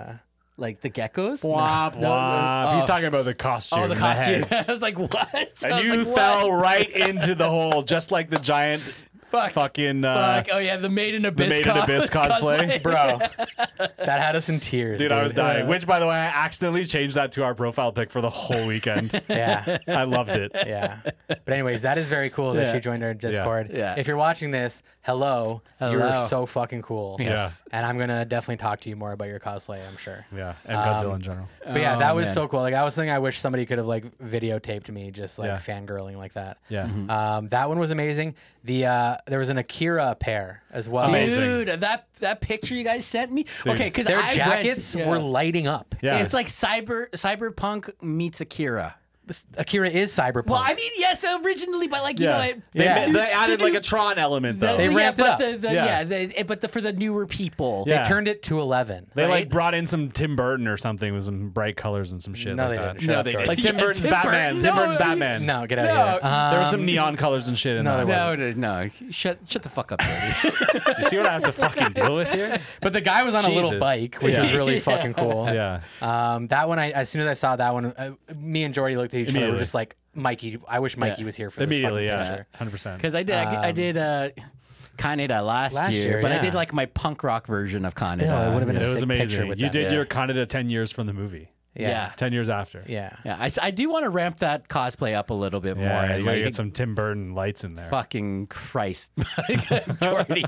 Like the geckos. Womp No, womp. He's oh. talking about the costume. Oh, the and costume. heads. I was like, what? I And was you like, what? fell right into the hole, just like the giant fucking. Fuck. Oh yeah, the Made in Abyss. Made in Abyss cosplay. Bro, that had us in tears. Dude, I was dying. Which, by the way, I accidentally changed that to our profile pic for the whole weekend. Yeah. I loved it. Yeah. But anyways, that is very cool that Yeah. she joined our Discord. Yeah. If you're watching this, hello. Hello. You're so fucking cool. Yeah. And I'm going to definitely talk to you more about your cosplay, I'm sure. Yeah, and Godzilla in general. But yeah, Oh, that was man. so cool. Like I was thinking I wish somebody could have like videotaped me just like Yeah. fangirling like that. Yeah. That one was amazing. There was an Akira pair as well. Amazing. Dude, that picture you guys sent me. Okay, because Their jackets were lighting up. Yeah. It's like cyberpunk meets Akira. Akira is cyberpunk. Well, I mean, yes, originally, but like you know, They, Yeah. they added like a Tron element though. They ramped it but up. but for the newer people, they Yeah. turned it to 11. They right? like brought in some Tim Burton or something with some bright colors and some shit No, like they that. didn't. Shut up, Troy. Like Tim Yeah, Burton's Tim Batman. Burton. Tim Burton's No, Batman. No, get out of No, here. There was some neon colors and shit in no, that. there no, shut the fuck up, Brody. You see what I have to fucking deal with here? But the guy was on a little Jesus. bike, which Yeah. was really fucking cool. Yeah. That one, as soon as I saw that one, me and Jordy looked at each other. We're Immediately. just like, Mikey. I wish Mikey Yeah. was here for this Immediately, fucking yeah. picture. 100%. Because I did Kaneda last year, but I yeah. did like my punk rock version of Kaneda. Still, it would've been It a was sick picture amazing. with You that. did Yeah. your Kaneda 10 years from the movie. Yeah. 10 years after. Yeah. Yeah, I do want to ramp that cosplay up a little bit more. Yeah, you gotta Like, get some Tim Burton lights in there. fucking Christ, Jordy.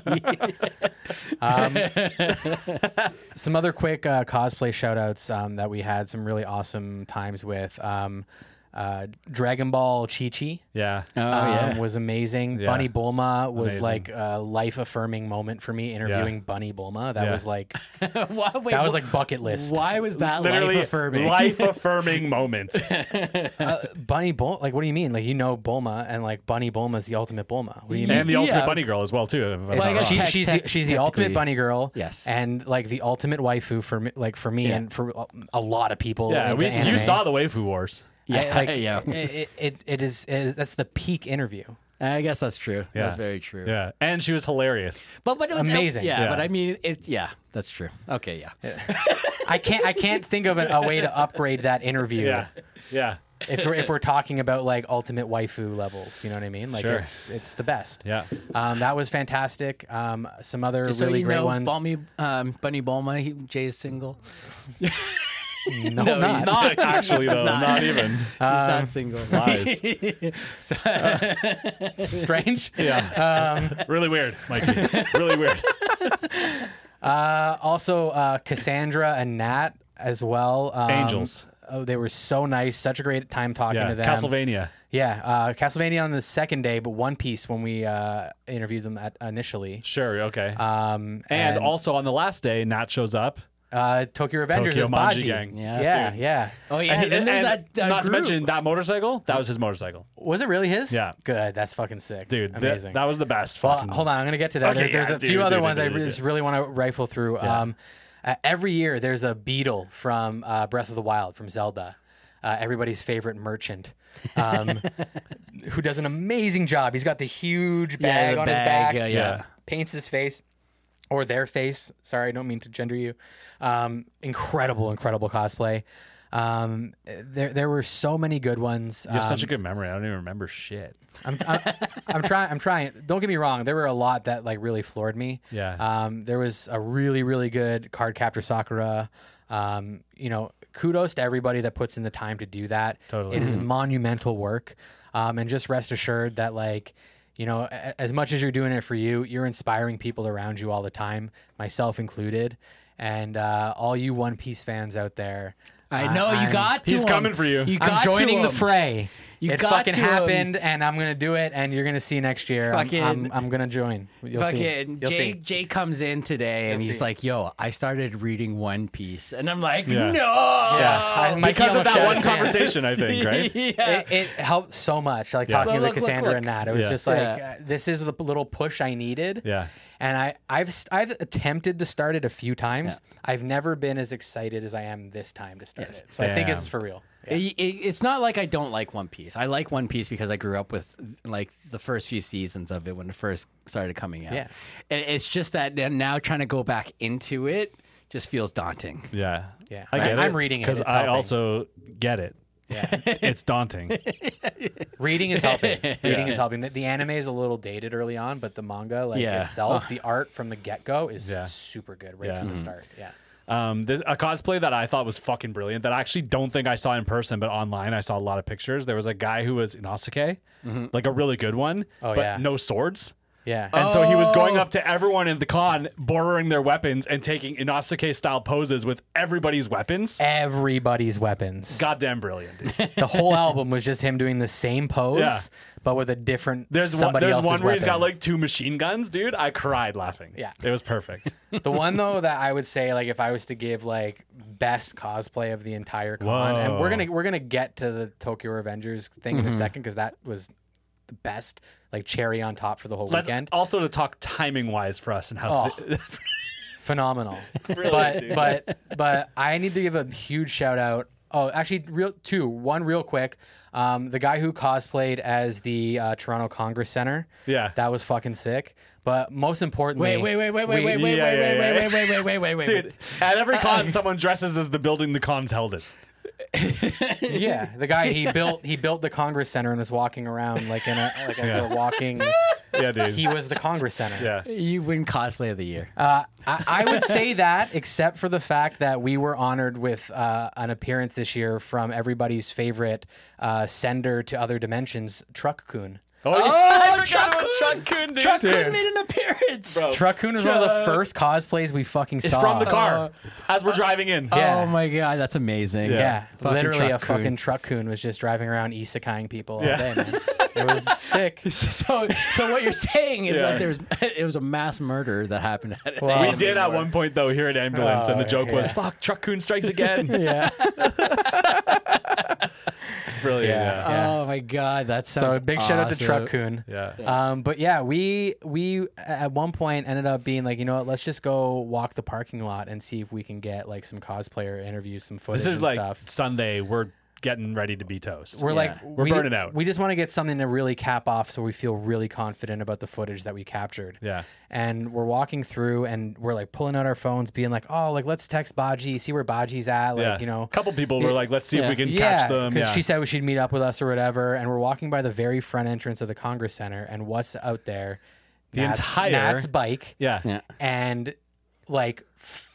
Some other quick cosplay shout outs that we had some really awesome times with. Dragon Ball Chi-Chi Oh, yeah. was amazing. Yeah. Bunny Bulma was Amazing. like a life affirming moment for me interviewing Bunny Bulma. That Yeah. was like Why, wait, that was like bucket list. Why was that Literally life affirming? life affirming moment. Bunny Bulma, like what do you mean? Like you know Bulma and like Bunny Bulma is the ultimate Bulma. What do you mean? And the ultimate Yeah. bunny girl as well too. if I'm It's- Well, I not guess wrong. tech- she's tech- the ultimate technically. bunny girl. Yes. and like the ultimate waifu for me, like for me Yeah. and for a lot of people. Yeah, into you anime. saw the Waifu Wars. Yeah, Like, yeah. It is that's the peak interview. I guess that's true. Yeah. That's very true. Yeah, and she was hilarious. But it was Amazing. Yeah, Yeah. but I mean, that's true. Okay, yeah. I can't think of a way to upgrade that interview. Yeah, yeah, If we're talking about like ultimate waifu levels, you know what I mean? Like Sure. it's the best. yeah. That was fantastic. Some other Just so really you great know, ones. Bunny Bulma, Jay is single. No, I'm not. Not actually though. Not even. He's not single. Lies. Strange. Yeah. Really weird, Mikey. Really weird. Also, Cassandra and Nat as well. Angels. Oh, they were so nice. Such a great time talking Yeah. to them. Castlevania. Yeah, Castlevania on the second day, but One Piece when we interviewed them initially. Sure. Okay. And and also on the last day, Nat shows up. Tokyo Revengers Tokyo is Manji Baji. Gang. Yes. Yeah. Oh yeah, And, and then there's and that not group. to mention that motorcycle. That was his motorcycle, Was it really his? Yeah. Good. That's fucking sick. dude. Amazing. That was the best. Well, fucking- hold on. I'm going to get to that. Okay, There's yeah, a few dude, other dude, ones dude, I dude, just really want to rifle through. Yeah. Every year, there's a beetle from Breath of the Wild from Zelda. Everybody's favorite merchant, who does an amazing job. He's got the huge bag the on his bag, back. yeah. Paints his face or their face. Sorry, I don't mean to gender you. Incredible cosplay. There were so many good ones. You have such a good memory. I don't even remember shit. I'm trying. Don't get me wrong. There were a lot that like really floored me. Yeah. There was a really good card captor Sakura. Kudos to everybody that puts in the time to do that. Totally. It is monumental work. And just rest assured that as much as you're doing it for you, you're inspiring people around you all the time, myself included. And all you One Piece fans out there, I know you I'm- got to He's him. coming for you. You got I'm joining to the him. fray. You It got fucking to him. happened, and I'm gonna do it, and you're gonna see next year. Fucking- I'm gonna join. You'll see. Fucking You'll see. Jay comes in today and You'll he's see. like, "Yo, I started reading One Piece," and I'm like, Yeah. "No." Yeah, Mikey Because of almost that shat one his pants. conversation, I think, right? Yeah. It helped so much. Like Yeah. talking Look, to look, Cassandra look. and Nat, it was Yeah. just like Yeah. this is the little push I needed. Yeah. And I've attempted to start it a few times. I've never been as excited as I am this time to start it. So I think Damn. it's for real. It's not like I don't like One Piece. I like One Piece because I grew up with like the first few seasons of it when it first started coming out. Yeah. And it's just that now trying to go back into it just feels daunting. Yeah. Yeah. I get I'm reading it. because It's I helping. also get it. Yeah. It's daunting. Reading is helping. Reading is helping. The anime is a little dated early on, but the manga Yeah. itself, the art from the get go is Yeah. super good right Yeah. from the start. Yeah. There's a cosplay that I thought was fucking brilliant that I actually don't think I saw in person, but online I saw a lot of pictures. There was a guy who was Inosuke, like a really good one, Oh, but yeah. no swords. Yeah. And so he was going up to everyone in the con, borrowing their weapons and taking Inosuke style poses with everybody's weapons. Everybody's weapons. Goddamn brilliant, dude. The whole album was just him doing the same pose, Yeah. but with a different There's one somebody else's where he's got weapon. like 2 machine guns, dude. I cried laughing. Yeah. It was perfect. The one though that I would say, like, if I was to give like best cosplay of the entire con. And we're gonna get to the Tokyo Revengers thing in a second because that was the best, like cherry on top for the whole weekend. Also to talk timing wise for us and how Phenomenal. Really, but I need to give a huge shout out. Oh, actually, one real quick. The guy who cosplayed as the Toronto Congress Center. Yeah. That was fucking sick. But most importantly, Wait. Dude, at every con, someone dresses as the building the con's held in. Yeah, the guy he built the Congress Center and was walking around like as they're walking. Yeah, dude. He was the Congress Center. Yeah. You win cosplay of the year. I would say that, except for the fact that we were honored with an appearance this year from everybody's favorite sender to other dimensions, Truck Coon. Truck Coon, dude. Truck Coon made an appearance. Bro. Truck Coon was one of the first cosplays we fucking saw. From the car as we're driving in. Yeah. Oh my god, that's amazing. Yeah, Fucking literally Truck a Coon. fucking Truck Coon was just driving around isekaiing people all day, man. It was sick. So what you're saying is Yeah. that it was a mass murder that happened at Well, We did at one point though hear an ambulance, and the joke was, yeah. "Fuck, Truck Coon strikes again." Yeah. Brilliant. Yeah. Yeah. Oh my god, that sounds So big shout out to awesome. Truck Coon. Yeah. But yeah, we at one point ended up being like, you know what, let's just go walk the parking lot and see if we can get like some cosplayer interviews, some footage This is and like stuff. Sunday. We're getting ready to be toast. We're like We're we- burning out. We just want to get something to really cap off so we feel really confident about the footage that we captured. Yeah. And we're walking through and we're like pulling out our phones, being like, oh, like let's text Baji, see where Baji's at. Like, Yeah. you know. A couple people were like, "Let's see if we can Yeah, catch them." because Yeah. she said she'd meet up with us or whatever. And we're walking by the very front entrance of the Congress Center, and what's out there? Nat's bike. Yeah. Yeah. And like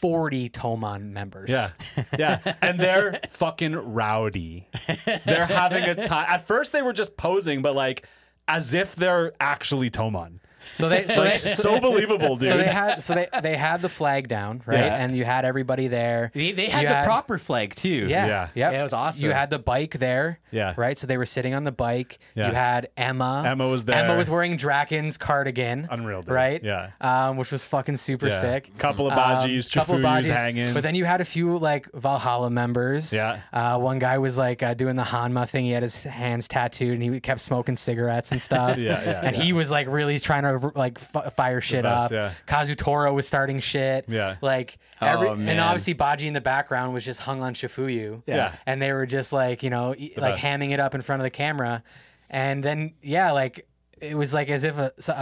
40 Tomon members. Yeah. Yeah. And they're fucking rowdy. They're having a time. At first they were just posing, but like as if they're actually Tomon. So they So believable, dude. so they had the flag down, right? Yeah. And you had everybody there. They had You the proper flag too. Yeah. Yeah. Yep. Yeah, it was awesome. You had the bike there. Yeah. Right? So they were sitting on the bike. Yeah. You had Emma. Emma was there. Emma was wearing Draken's cardigan. Unreal, dude. Right? Yeah. Which was fucking super Yeah. sick. Couple of Bajis, Couple of Chifuyus Bajis. hanging. But then you had a few like Valhalla members. Yeah. One guy was like doing the Hanma thing. He had his hands tattooed and he kept smoking cigarettes and stuff. Yeah, And he was like really trying to like fire shit best, up. yeah. Kazutora was starting shit. Yeah. Like Oh, and man. obviously Baji in the background was just hung on Shifuyu. Yeah. And they were just like, you know, like best. hamming it up in front of the camera. And then like it was like as if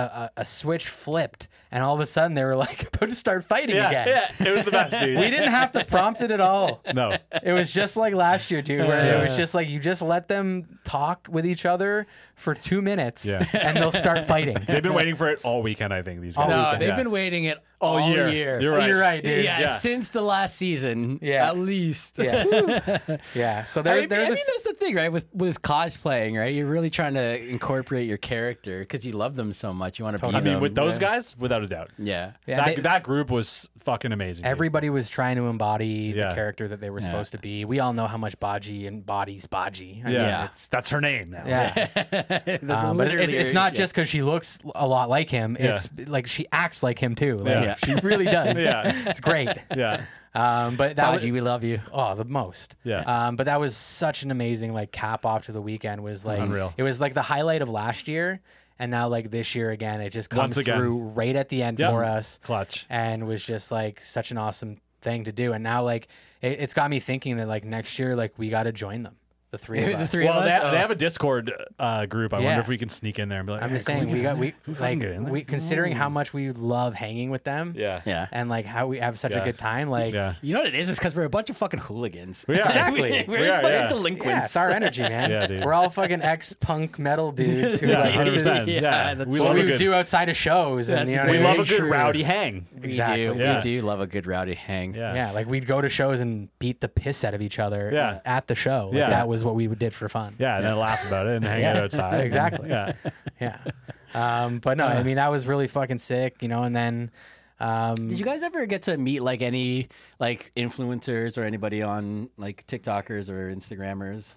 a switch flipped and all of a sudden they were like about to start fighting Yeah. again. Yeah. It was the best, dude. We didn't have to prompt it at all. No. It was just like last year, dude, where Yeah. it was just like you just let them talk with each other for 2 minutes Yeah. and they'll start fighting. They've been waiting for it all weekend, I think, these guys. All No, weekend. they've Yeah. been waiting it All all year. year. You're right. You're right, dude. Yeah, Yeah. since the last season, Yeah. at least. Yes. Yeah. So I there's mean, there's a that's the thing, right? With cosplaying, right? You're really trying to incorporate your character because you love them so much. You want to be I mean, them. with those Yeah. guys, without a doubt. Yeah. yeah, That group was fucking amazing. dude. everybody was trying to embody Yeah. the character that they were supposed to be. We all know how much Baji embodies Baji. I mean, Yeah. it's That's her name now. yeah. That's But literally it's not just because she looks a lot like him. Yeah. It's like she acts like him too. Like, Yeah. She really does. Yeah. It's great. Yeah. But that was, Baji, we love you. oh, the most. Yeah. But that was such an amazing like cap off to the weekend. Was like Unreal. It was like the highlight of last year, and now like this year again, it just comes Once again. through right at the end Yep. for us, Clutch. and was just like such an awesome thing to do. And now like it's got me thinking that like next year like we got to join them, the three of The us. three- Well, of they, us? they have a Discord group. I Yeah. wonder if we can sneak in there and be like, I'm "Hey, just can saying we get- got we fucking like get in there?" we considering how much we love hanging with them. Yeah. Yeah. And like how we have such a Yeah. good time, like Yeah. You know what it is? It's because we're a bunch of fucking hooligans. We are. Exactly. We're We a are, bunch yeah. of delinquents. yeah, it's our energy, man. Yeah, dude. We're all fucking ex-punk metal dudes who Yeah, like, this is 100%. Yeah, Yeah. that's We so love what a we good, do outside of shows. And That's you know what we I love mean? a good True. rowdy hang. Exactly. We do. Yeah. We do love a good rowdy hang. Yeah. Yeah, like we'd go to shows and beat the piss out of each other Yeah. at the show. Like Yeah. that was what we did for fun. Yeah, and then laugh about it and hang Yeah. out outside. Exactly. Yeah. Yeah. But no, I mean that was really fucking sick, you know, and then Did you guys ever get to meet like any like influencers or anybody on like TikTokers or Instagrammers?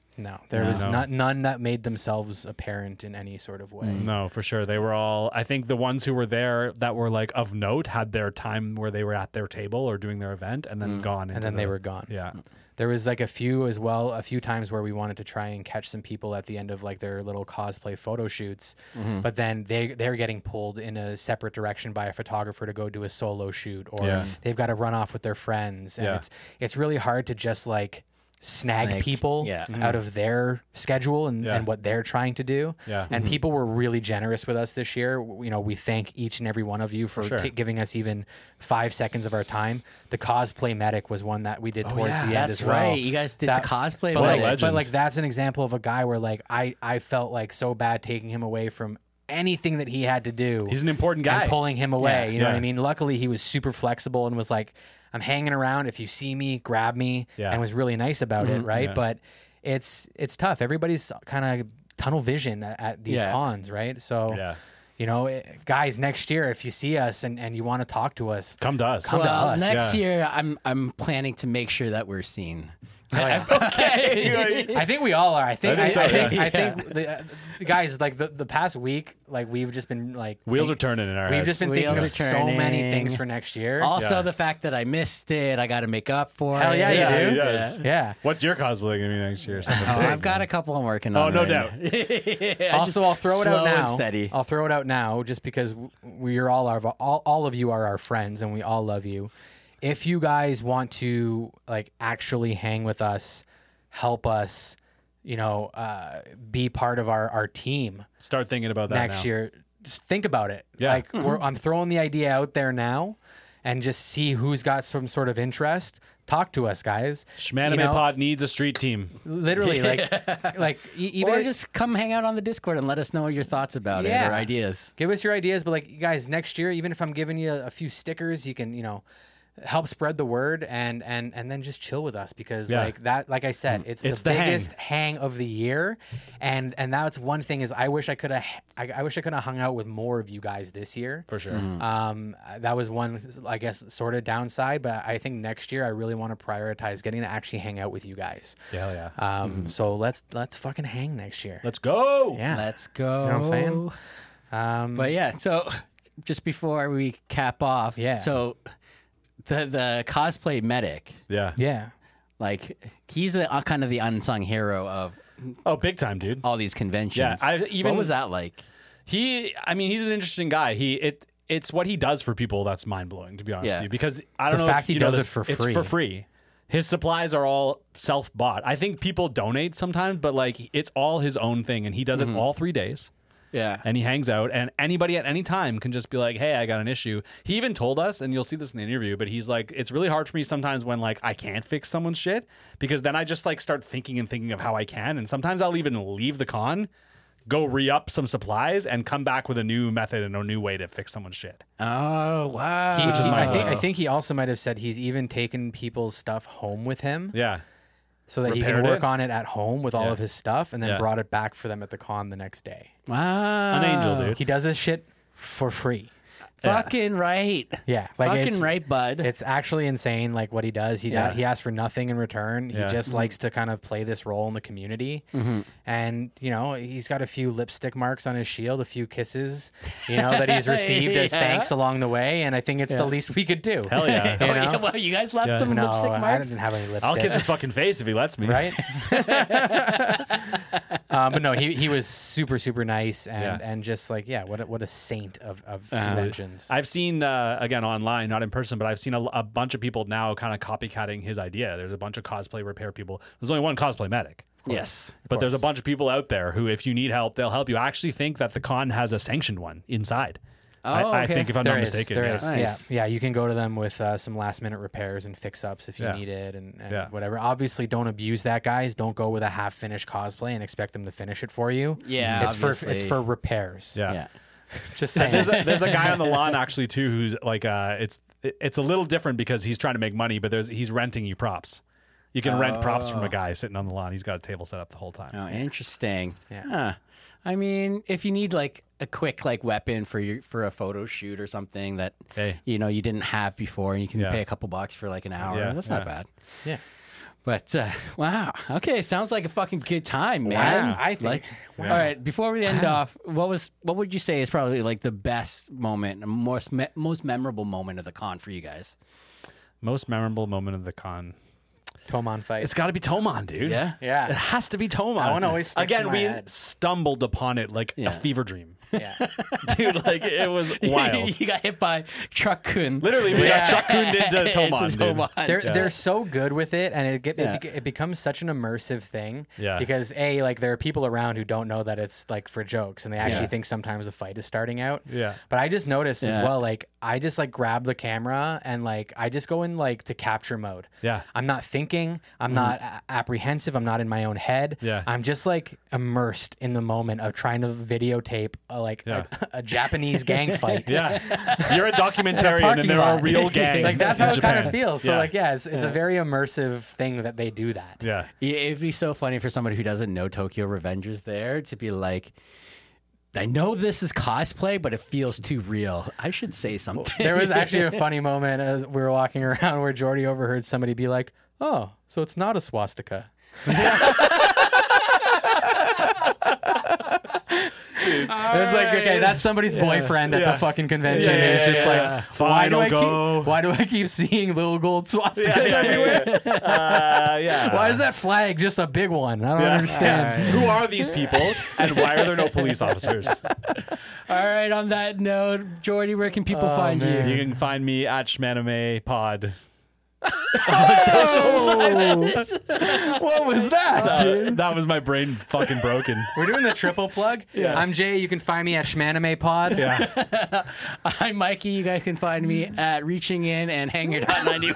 No, there was none that made themselves apparent in any sort of way. No, for sure. They were all, I think the ones who were there that were like of note had their time where they were at their table or doing their event and then gone. And then they were gone. Yeah. There was like a few times where we wanted to try and catch some people at the end of like their little cosplay photo shoots, but then they're getting pulled in a separate direction by a photographer to go do a solo shoot, or they've got to run off with their friends, and it's really hard to just like snag people out of their schedule and what they're trying to do. Yeah. And people were really generous with us this year. You know, we thank each and every one of you for giving us even 5 seconds of our time. The cosplay medic was one that we did towards the end that's as well. right. You guys did the cosplay but medic. like, but like that's an example of a guy where like I felt like so bad taking him away from anything that he had to do. He's an important guy. And pulling him away. Yeah. You know what I mean? Luckily he was super flexible and was like, I'm hanging around. If you see me, grab me, and was really nice about it, right? Yeah. But it's tough. Everybody's kind of tunnel vision at these cons, right? So, you know, guys, next year, if you see us and you want to talk to us, come to us. Come to us. Next year, I'm planning to make sure that we're seen. Okay. I think we all are. I think the guys, like the past week, like we've just been like wheels are turning in our We've heads. just been thinking of so many things for next year. Also, the fact that I missed it, I got to make up for Hell it. yeah, you do. He does. Yeah. What's your cosplay gonna be next year? Something big, I've got a couple I'm working on. no right doubt. now. Also, I'll throw it slow out now. and steady. I'll throw it out now, just because we're all of you are our friends, and we all love you. If you guys want to like actually hang with us, help us, you know, be part of our team Start thinking about that next now. year, just think about it. Yeah. Like I'm throwing the idea out there now, and just see who's got some sort of interest. Talk to us, guys. Schmanime Pod needs a street team. Literally, even Or just come hang out on the Discord and let us know your thoughts about it or ideas. Give us your ideas, but like, guys, next year, even if I'm giving you a few stickers, you can, you know, help spread the word and then just chill with us, because like I said, it's the biggest hang of the year, and that's one thing is I wish I could have hung out with more of you guys this year For sure. That was one, I guess, sort of downside, but I think next year I really want to prioritize getting to actually hang out with you guys. Yeah, yeah. So let's fucking hang next year. Let's go. Yeah. Let's go. You know what I'm saying? But yeah, so just before we cap off, so the cosplay medic, Yeah. like he's the kind of the unsung hero of Big time, dude. all these conventions. Yeah, what was that like? He's an interesting guy. It's what he does for people that's mind blowing, to be honest with you. Because I don't the know fact if he you know does this, it for It's free. for free. His supplies are all self bought. I think people donate sometimes, but like it's all his own thing, and he does it all 3 days. Yeah. And he hangs out, and anybody at any time can just be like, hey, I got an issue. He even told us, and you'll see this in the interview, but he's like, it's really hard for me sometimes when like I can't fix someone's shit, because then I just like start thinking of how I can. And sometimes I'll even leave the con, go re-up some supplies, and come back with a new method and a new way to fix someone's shit. Oh wow. Which is my I think he also might have said he's even taken people's stuff home with him. Yeah. So that he Repaired can work it? on it at home with all Yeah. of his stuff, and then Yeah. brought it back for them at the con the next day. Wow. An angel, dude. He does this shit for free. Fucking right. Yeah, like Fucking it's, right, bud. It's actually insane, like what he does. He asks for nothing in return. He Yeah. just likes to kind of play this role in the community, and you know he's got a few lipstick marks on his shield, a few kisses, you know, that he's received as thanks along the way, and I think it's the least we could do. Hell yeah. You know? Well, you guys left some No, lipstick I marks. didn't have any lipstick. I'll kiss his fucking face if he lets me. Right? But no, he was super, super nice and just like, what a saint of conventions. I've seen, again, online, not in person, but I've seen a bunch of people now kind of copycatting his idea. There's a bunch of cosplay repair people. There's only one cosplay medic. Yes. But there's a bunch of people out there who, if you need help, they'll help you. I actually think that the con has a sanctioned one inside. I okay. think, if I'm There not is, mistaken. there yeah. is. Nice. Yeah. You can go to them with some last minute repairs and fix ups if you Yeah. need it and Yeah. whatever. Obviously, don't abuse that, guys. Don't go with a half finished cosplay and expect them to finish it for you. Yeah, it's obviously. for repairs. Yeah. Yeah. Just saying. There's a guy on the lawn actually too who's like it's a little different because he's trying to make money, but he's renting you props. You can rent props from a guy sitting on the lawn. He's got a table set up the whole time. Oh, interesting. Yeah. Huh. I mean, if you need like a quick like weapon for a photo shoot or something that Hey. you know you didn't have before, and you can Yeah. pay a couple bucks for like an hour, Yeah, that's yeah. not bad. yeah. But wow, okay, sounds like a fucking good time, man. Wow, I think- Like, all right, before we end off, what would you say is probably like the best moment, most memorable moment of the con for you guys? Most memorable moment of the con. Tomon fight. It's got to be Tomon, dude. Yeah? It yeah. has to be Tomon. That one always sticks Again, in my we head. stumbled upon it like Yeah. a fever dream. Yeah. Dude, like it was wild. You got hit by Truck Kun. Literally, we Yeah. got Chuck Cooned into Tomon, Into dude. Tomon. They're so good with it, and Yeah. it becomes such an immersive thing. Yeah. Because like there are people around who don't know that it's like for jokes, and they actually Yeah. think sometimes a fight is starting out. Yeah. But I just noticed as Yeah. well, like I just like grab the camera and like I just go in like to capture mode. Yeah. I'm not thinking. I'm not apprehensive. I'm not in my own head. Yeah. I'm just like immersed in the moment of trying to videotape Yeah. a Japanese gang fight. Yeah. You're a documentarian parking and they're a lot. real gang. Like that's in how it Japan. kind of feels. So Yeah. like it's a very immersive thing that they do that. Yeah. Yeah, it'd be so funny for somebody who doesn't know Tokyo Revengers there to be like, I know this is cosplay, but it feels too real. I should say something. There was actually a funny moment as we were walking around where Jordy overheard somebody be like, "Oh, so it's not a swastika." It was like, okay, that's somebody's boyfriend at Yeah. the fucking convention. Yeah, and it's yeah, just yeah. like, Fine, I'll go. why do I keep seeing little gold swastikas Yeah, everywhere? yeah. Why is that flag just a big one? I don't understand. Who are these people and why are there no police officers? All right, on that note, Jordy, where can people find man. You can find me at Schmanime Pod. What was that, dude? That was my brain fucking broken. We're doing the triple plug. Yeah. I'm Jay. You can find me at Schmanime Pod. Yeah. I'm Mikey. You guys can find me at Reaching In and Hanger.91.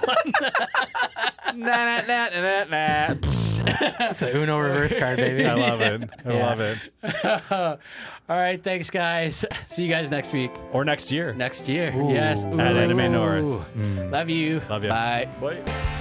It's a Uno reverse card, baby. I love it. I Yeah. love it. All right, thanks, guys. See you guys next week. Or next year. Next year. Ooh. Yes. At Anime North. Love you. Love you. Bye. Bye.